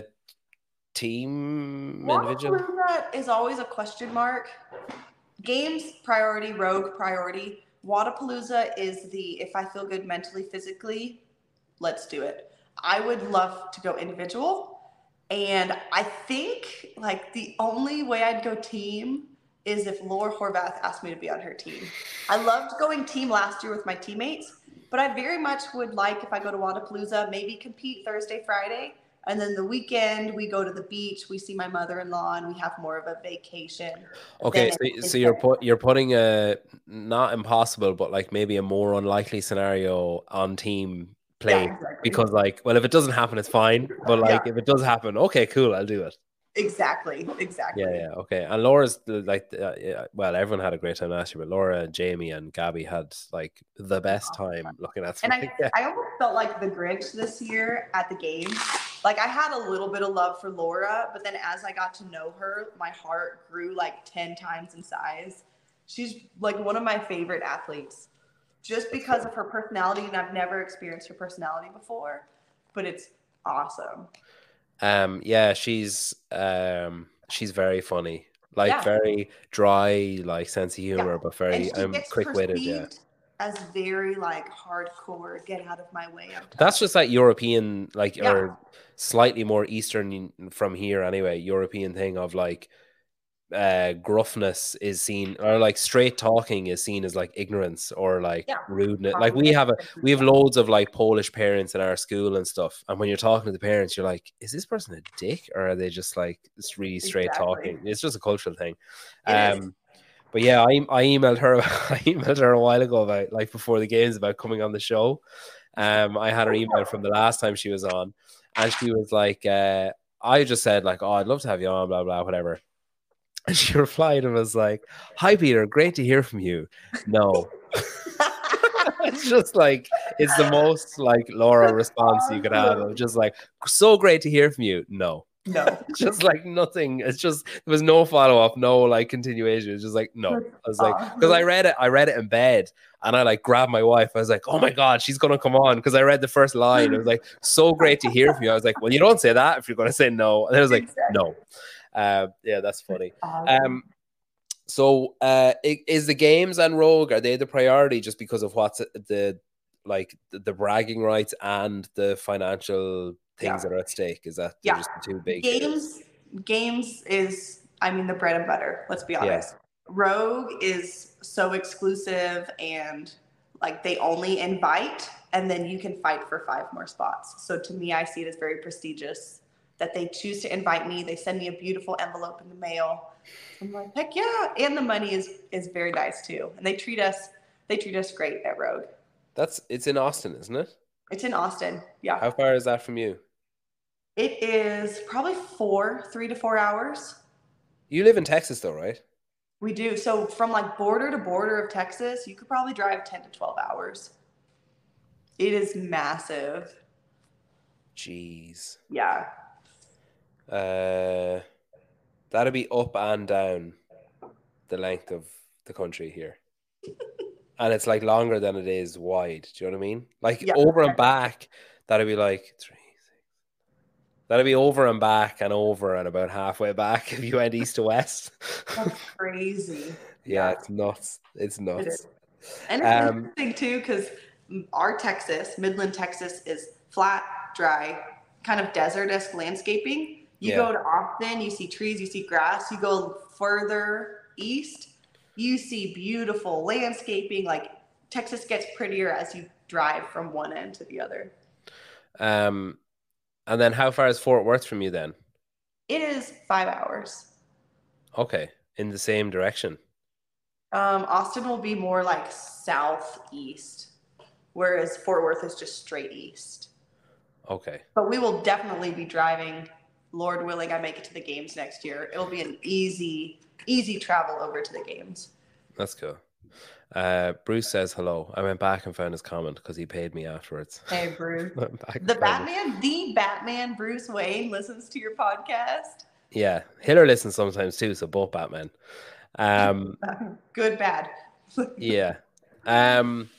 team individual. Wadapalooza is always a question mark. Games priority, Rogue priority. Wadapalooza is the if I feel good mentally, physically, let's do it. I would love to go individual. And I think like the only way I'd go team is if Laura Horvath asked me to be on her team. I loved going team last year with my teammates, but I very much would like if I go to Wadapalooza, maybe compete Thursday, Friday. And then the weekend we go to the beach, we see my mother-in-law and we have more of a vacation. Okay, Then so, so you're put you're putting a not impossible, but like maybe a more unlikely scenario on team play Yeah, exactly. because like, well, if it doesn't happen, it's fine. But like, Yeah. if it does happen, okay, cool, I'll do it. Exactly, exactly. Yeah, yeah, okay. And Laura's the- like, uh, yeah, well, everyone had a great time last year, but Laura, Jamie, and Gabby had like the best time looking at. And I, something. Yeah. I almost felt like the Grinch this year at the games. Like I had a little bit of love for Laura, but then as I got to know her, my heart grew like ten times in size. She's like one of my favorite athletes just because of her personality. And I've never experienced her personality before, but it's awesome. Um, yeah, she's um, she's very funny, like Yeah. very dry, like sense of humor, Yeah. but And very she um, gets quick witted. Yeah. perceived as very like hardcore, get out of my way. I'm That's tough. just like European, like, Yeah. or slightly more Eastern from here anyway, European thing of like uh gruffness is seen, or like straight talking is seen as like ignorance or like Yeah. rudeness. Like we have a we have loads of like Polish parents in our school and stuff, and when you're talking to the parents, you're like, is this person a dick or are they just like it's really straight Exactly. talking? It's just a cultural thing. It is. Um but yeah, I I emailed her I emailed her a while ago about like before the games about coming on the show. Um, I had her email from the last time she was on, and she was like, uh, I just said like, oh, I'd love to have you on, blah blah, whatever. And she replied and was like, "Hi Peter, great to hear from you." No, it's just like it's the most like Laura response you could have. Of just like, so great to hear from you. No. No. It's just like nothing. It's just there was no follow up, no like continuation. It's just like no. I was like, because I read it, I read it in bed, and I like grabbed my wife. I was like, oh my god, she's gonna come on because I read the first line. It was like, so great to hear from you. I was like, well, you don't say that if you're gonna say no. And I was like, no. Uh, yeah, that's funny. Um, so uh, i- is the games and Rogue, are they the priority just because of what's the like the, the bragging rights and the financial things Yeah. that are at stake? Is that they're Yeah. just the two big Games games is I mean the bread and butter, let's be honest. Rogue is so exclusive and like they only invite and then you can fight for five more spots. So to me I see it as very prestigious that they choose to invite me. They send me a beautiful envelope in the mail. I'm like, heck yeah. And the money is is very nice too. And they treat us they treat us great at Rogue. That's it's in Austin, isn't it? It's in Austin. Yeah. How far is that from you? It is probably four, three to four hours. You live in Texas though, right? We do. So from like border to border of Texas, you could probably drive ten to twelve hours. It is massive. Jeez. Yeah. Uh, that'd be up and down the length of the country here. And it's like longer than it is wide. Do you know what I mean? Like Yeah. over and back, that'd be like three, six. That'd be over and back and over and about halfway back if you went east to west. That's crazy. Yeah, it's nuts. It's It nuts. is. And it's Um, interesting too, because our Texas, Midland, Texas, is flat, dry, kind of desert-esque landscaping. You Yeah. go to Austin, you see trees, you see grass. You go further east, you see beautiful landscaping. Like Texas gets prettier as you drive from one end to the other. Um, and then how far is Fort Worth from you then? It is five hours. Okay, in the same direction. Um, Austin will be more like southeast, whereas Fort Worth is just straight east. Okay. But we will definitely be driving. Lord willing, I make it to the games next year. It'll be an easy, easy travel over to the games. That's cool. Uh, Bruce says hello. I went back and found his comment because he paid me afterwards. Hey, Bruce. Back The and found it. Batman, the Batman, Bruce Wayne listens to your podcast. Yeah, Hiller listens sometimes too. So both Batman. Um, Good, bad. yeah. Um.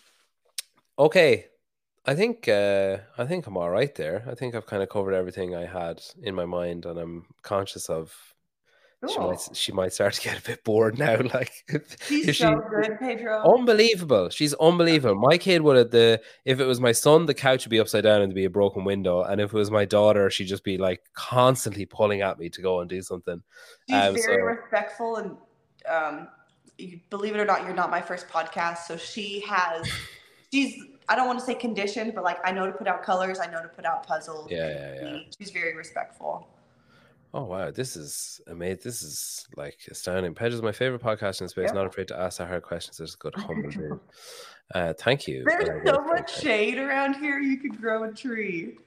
Okay. I think uh, I think I'm all right there. I think I've kind of covered everything I had in my mind, and I'm conscious of she Cool. might she might start to get a bit bored now. Like She's if so she good, Pedro. unbelievable. She's unbelievable. My kid would have the if it was my son, the couch would be upside down and there'd be a broken window, and if it was my daughter, she'd just be like constantly pulling at me to go and do something. She's Um, very so- respectful, and um, you, believe it or not, you're not my first podcast. So she has, she's, I don't want to say conditioned, but like I know to put out colors, I know to put out puzzles. Yeah, yeah, yeah. She's very respectful. Oh wow, this is amazing. This is like astounding. Pedro is my favorite podcast in space. Yep. Not afraid to ask that hard questions. There's a good humble dude. Uh, thank you. There's Uh, so really much appreciate shade around here. You could grow a tree.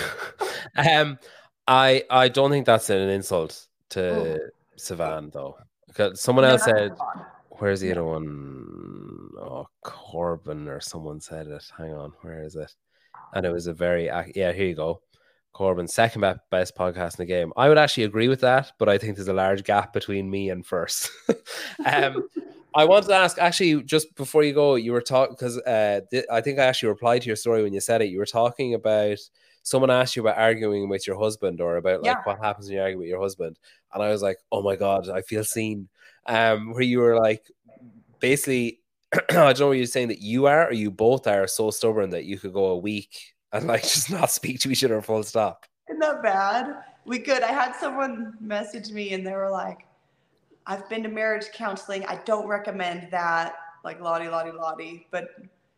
it. um, I I don't think that's an insult to Savan though. 'Cause someone No, else that's said, fine. "Where's the other one?" Oh, Corbin or someone said it. Hang on, where is it? And it was a very ac- yeah. Here you go. Corbin, second be- best podcast in the game. I would actually agree with that, but I think there's a large gap between me and first. um, I wanted to ask, actually, just before you go, you were talking, because uh, th- I think I actually replied to your story when you said it. You were talking about, someone asked you about arguing with your husband or about like Yeah. what happens when you argue with your husband. And I was like, oh my God, I feel seen. Um, where you were like, basically, I don't know what you're saying, that you are, or you both are so stubborn that you could go a week and like just not speak to each other full stop. Isn't that bad? We could. I had someone message me and they were like, I've been to marriage counseling. I don't recommend that. Like, lottie, lottie, lottie. But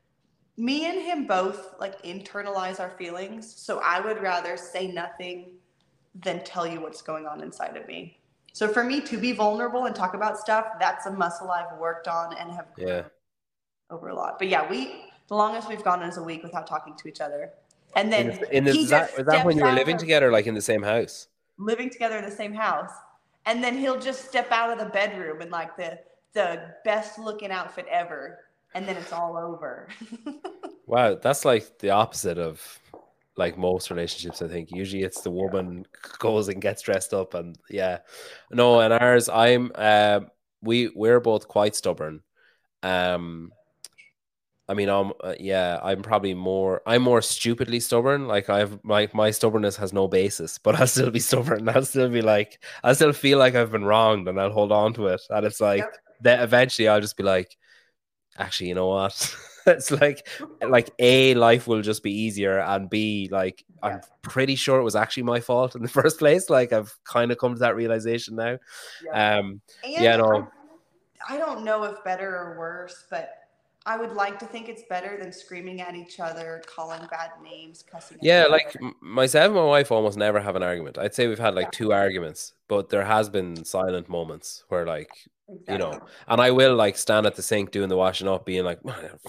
me and him both like internalize our feelings. So I would rather say nothing than tell you what's going on inside of me. So for me to be vulnerable and talk about stuff, that's a muscle I've worked on and have grown Yeah. over a lot. But yeah, we the longest we've gone is a week without talking to each other. And then In the, in the, he is that, just is that when steps you were out living of- together, like in the same house? living together in the same house. And then he'll just step out of the bedroom in like the the best looking outfit ever. And then it's all over. Wow, that's like the opposite of like most relationships, I think. Usually it's the woman goes and gets dressed up, and yeah. No, and ours, I'm uh, we we're both quite stubborn. Um I mean, um, uh, yeah, I'm probably more, I'm more stupidly stubborn. Like I've, my, my stubbornness has no basis, but I'll still be stubborn. I'll still be like, I'll still feel like I've been wronged, and I'll hold on to it. And it's like, Yep. that eventually I'll just be like, actually, you know what? It's like, like A, life will just be easier, and B, like, I'm pretty sure it was actually my fault in the first place. Like I've kind of come to that realization now. Yeah. Um, And yeah, no. I, I don't know if better or worse, but I would like to think it's better than screaming at each other, calling bad names, cussing at Yeah, each like other. m- myself and my wife almost never have an argument. I'd say we've had like Yeah. two arguments, but there has been silent moments where like, you know, Exactly. and I will like stand at the sink doing the washing up, being like,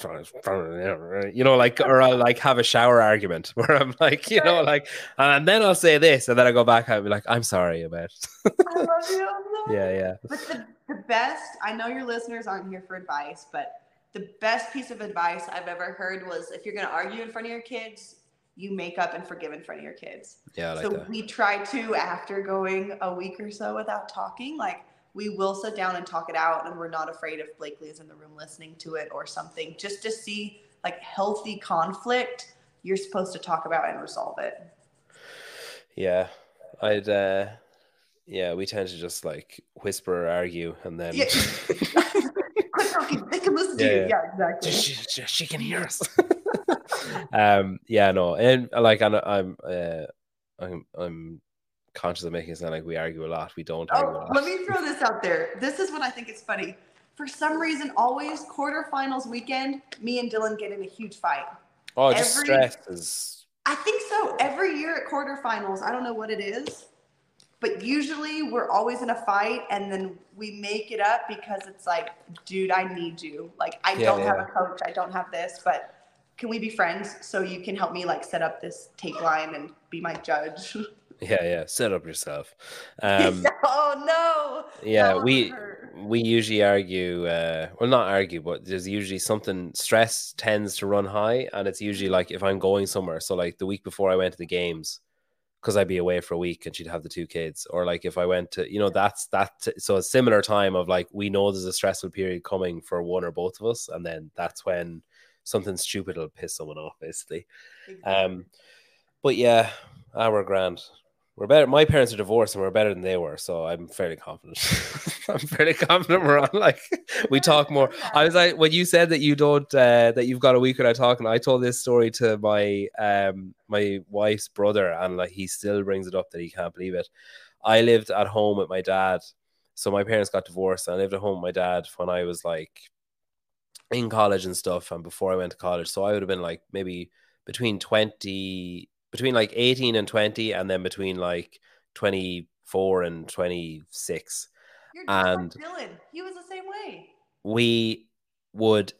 you know, like, or I'll like have a shower argument where I'm like, you know, like, and then I'll say this, and then I go back and I'll be like, I'm sorry about it. I love you. I love Yeah, you. yeah. But the, the best, I know your listeners aren't here for advice, but the best piece of advice I've ever heard was if you're going to argue in front of your kids, you make up and forgive in front of your kids. Yeah, I like so that. we try to, after going a week or so without talking, like we will sit down and talk it out, and we're not afraid if Blakely is in the room listening to it or something, just to see like healthy conflict. You're supposed to talk about and resolve it. Yeah, I'd, uh, yeah, we tend to just like whisper or argue, and then Yeah. Quick, talking, they can listen to Yeah, you. yeah. Yeah, exactly. she, she, she can hear us. um, yeah, no, and like I'm, I'm, uh, I'm, I'm conscious of making it sound like we argue a lot. We don't argue a Oh, lot. let me throw this out there. This is what I think is funny. For some reason, always quarterfinals weekend, me and Dylan get in a huge fight. Oh, just every- stress is. I think so. Every year at quarterfinals, I don't know what it is, But usually we're always in a fight, and then we make it up because it's like, dude, I need you. Like, I Yeah, don't yeah. have a coach. I don't have this, but can we be friends so you can help me like set up this take line and be my judge? Yeah, yeah. Set up yourself. Um, oh no. yeah, That one we would hurt. we usually argue. Uh, well, not argue, but there's usually something. Stress tends to run high, and it's usually like if I'm going somewhere. So like the week before I went to the games, because I'd be away for a week, and she'd have the two kids, or like if I went to, you know, that's that. So a similar time of like we know there's a stressful period coming for one or both of us, and then that's when something stupid will piss someone off, basically. Exactly. Um, but yeah, our grand. We're better. My parents are divorced, and we're better than they were, so I'm fairly confident. I'm fairly confident we're on. Like we talk more. I was like, when you said that you don't, uh, that you've got a week without talking. I told this story to my um my wife's brother, and like he still brings it up that he can't believe it. I lived at home with my dad, so my parents got divorced, and I lived at home with my dad when I was like in college and stuff, and before I went to college. So I would have been like maybe between twenty. Between like eighteen and twenty, and then between like twenty-four and twenty-six. You're just And like Dylan. He was the same way. we would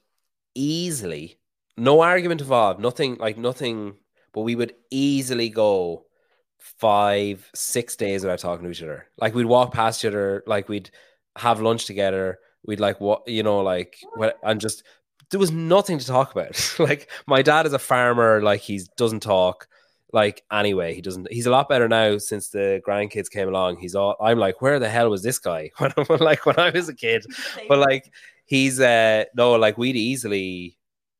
easily, no argument involved, nothing like nothing, but we would easily go five, six days without talking to each other. Like we'd walk past each other, like we'd have lunch together. We'd like what, you know, like, what, and just, there was nothing to talk about. Like my dad is a farmer, like he doesn't talk. Like anyway, he doesn't. He's a lot better now since the grandkids came along. He's all. I'm like, where the hell was this guy when, when like when I was a kid? But like, he's uh no, like we'd easily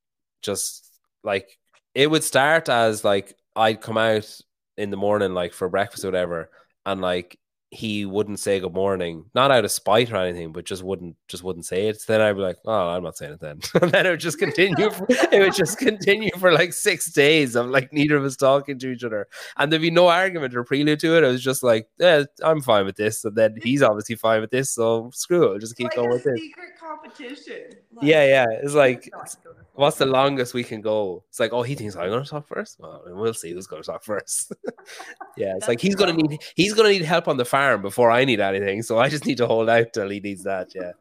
just like it would start as like I'd come out in the morning like for breakfast or whatever, and like he wouldn't say good morning, not out of spite or anything, but just wouldn't just wouldn't say it. So then I'd be like, oh, I'm not saying it then. And then it would just continue for, it would just continue for like six days of like neither of us talking to each other. And there'd be no argument or prelude to it. It was just like, yeah, I'm fine with this. And then he's obviously fine with this, so screw it. I'll just keep like going a with this. secret competition. Like, Yeah, yeah. It's like, no, I can go this what's the way. longest we can go? It's like, oh, he thinks I'm going to talk first. Well, we'll see who's going to talk first. Yeah, it's That's like he's going to wrong. need he's going to need help on the farm before I need anything. So I just need to hold out till he needs that. Yeah.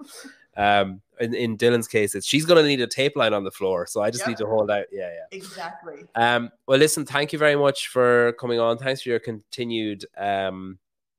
Um. In, in Dylan's case, it's she's going to need a tape line on the floor, so I just Yep. need to hold out. Yeah, yeah. Exactly. Um. Well, listen. Thank you very much for coming on. Thanks for your continued um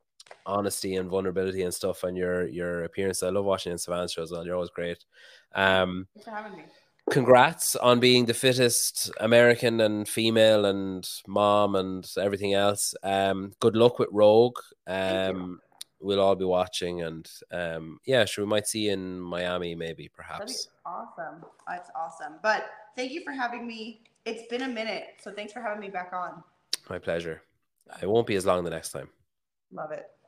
honesty and vulnerability and stuff, and your your appearance. I love watching in Savannah shows. Well, you're always great. Um. Thanks for having me. Congrats on being the fittest American and female and mom and everything else. Um, good luck with Rogue. Um, we'll all be watching, and um, yeah, sure, we might see you in Miami, maybe, That'd be perhaps. awesome. That's awesome. But thank you for having me. It's been a minute, so thanks for having me back on. My pleasure. It won't be as long the next time. Love it.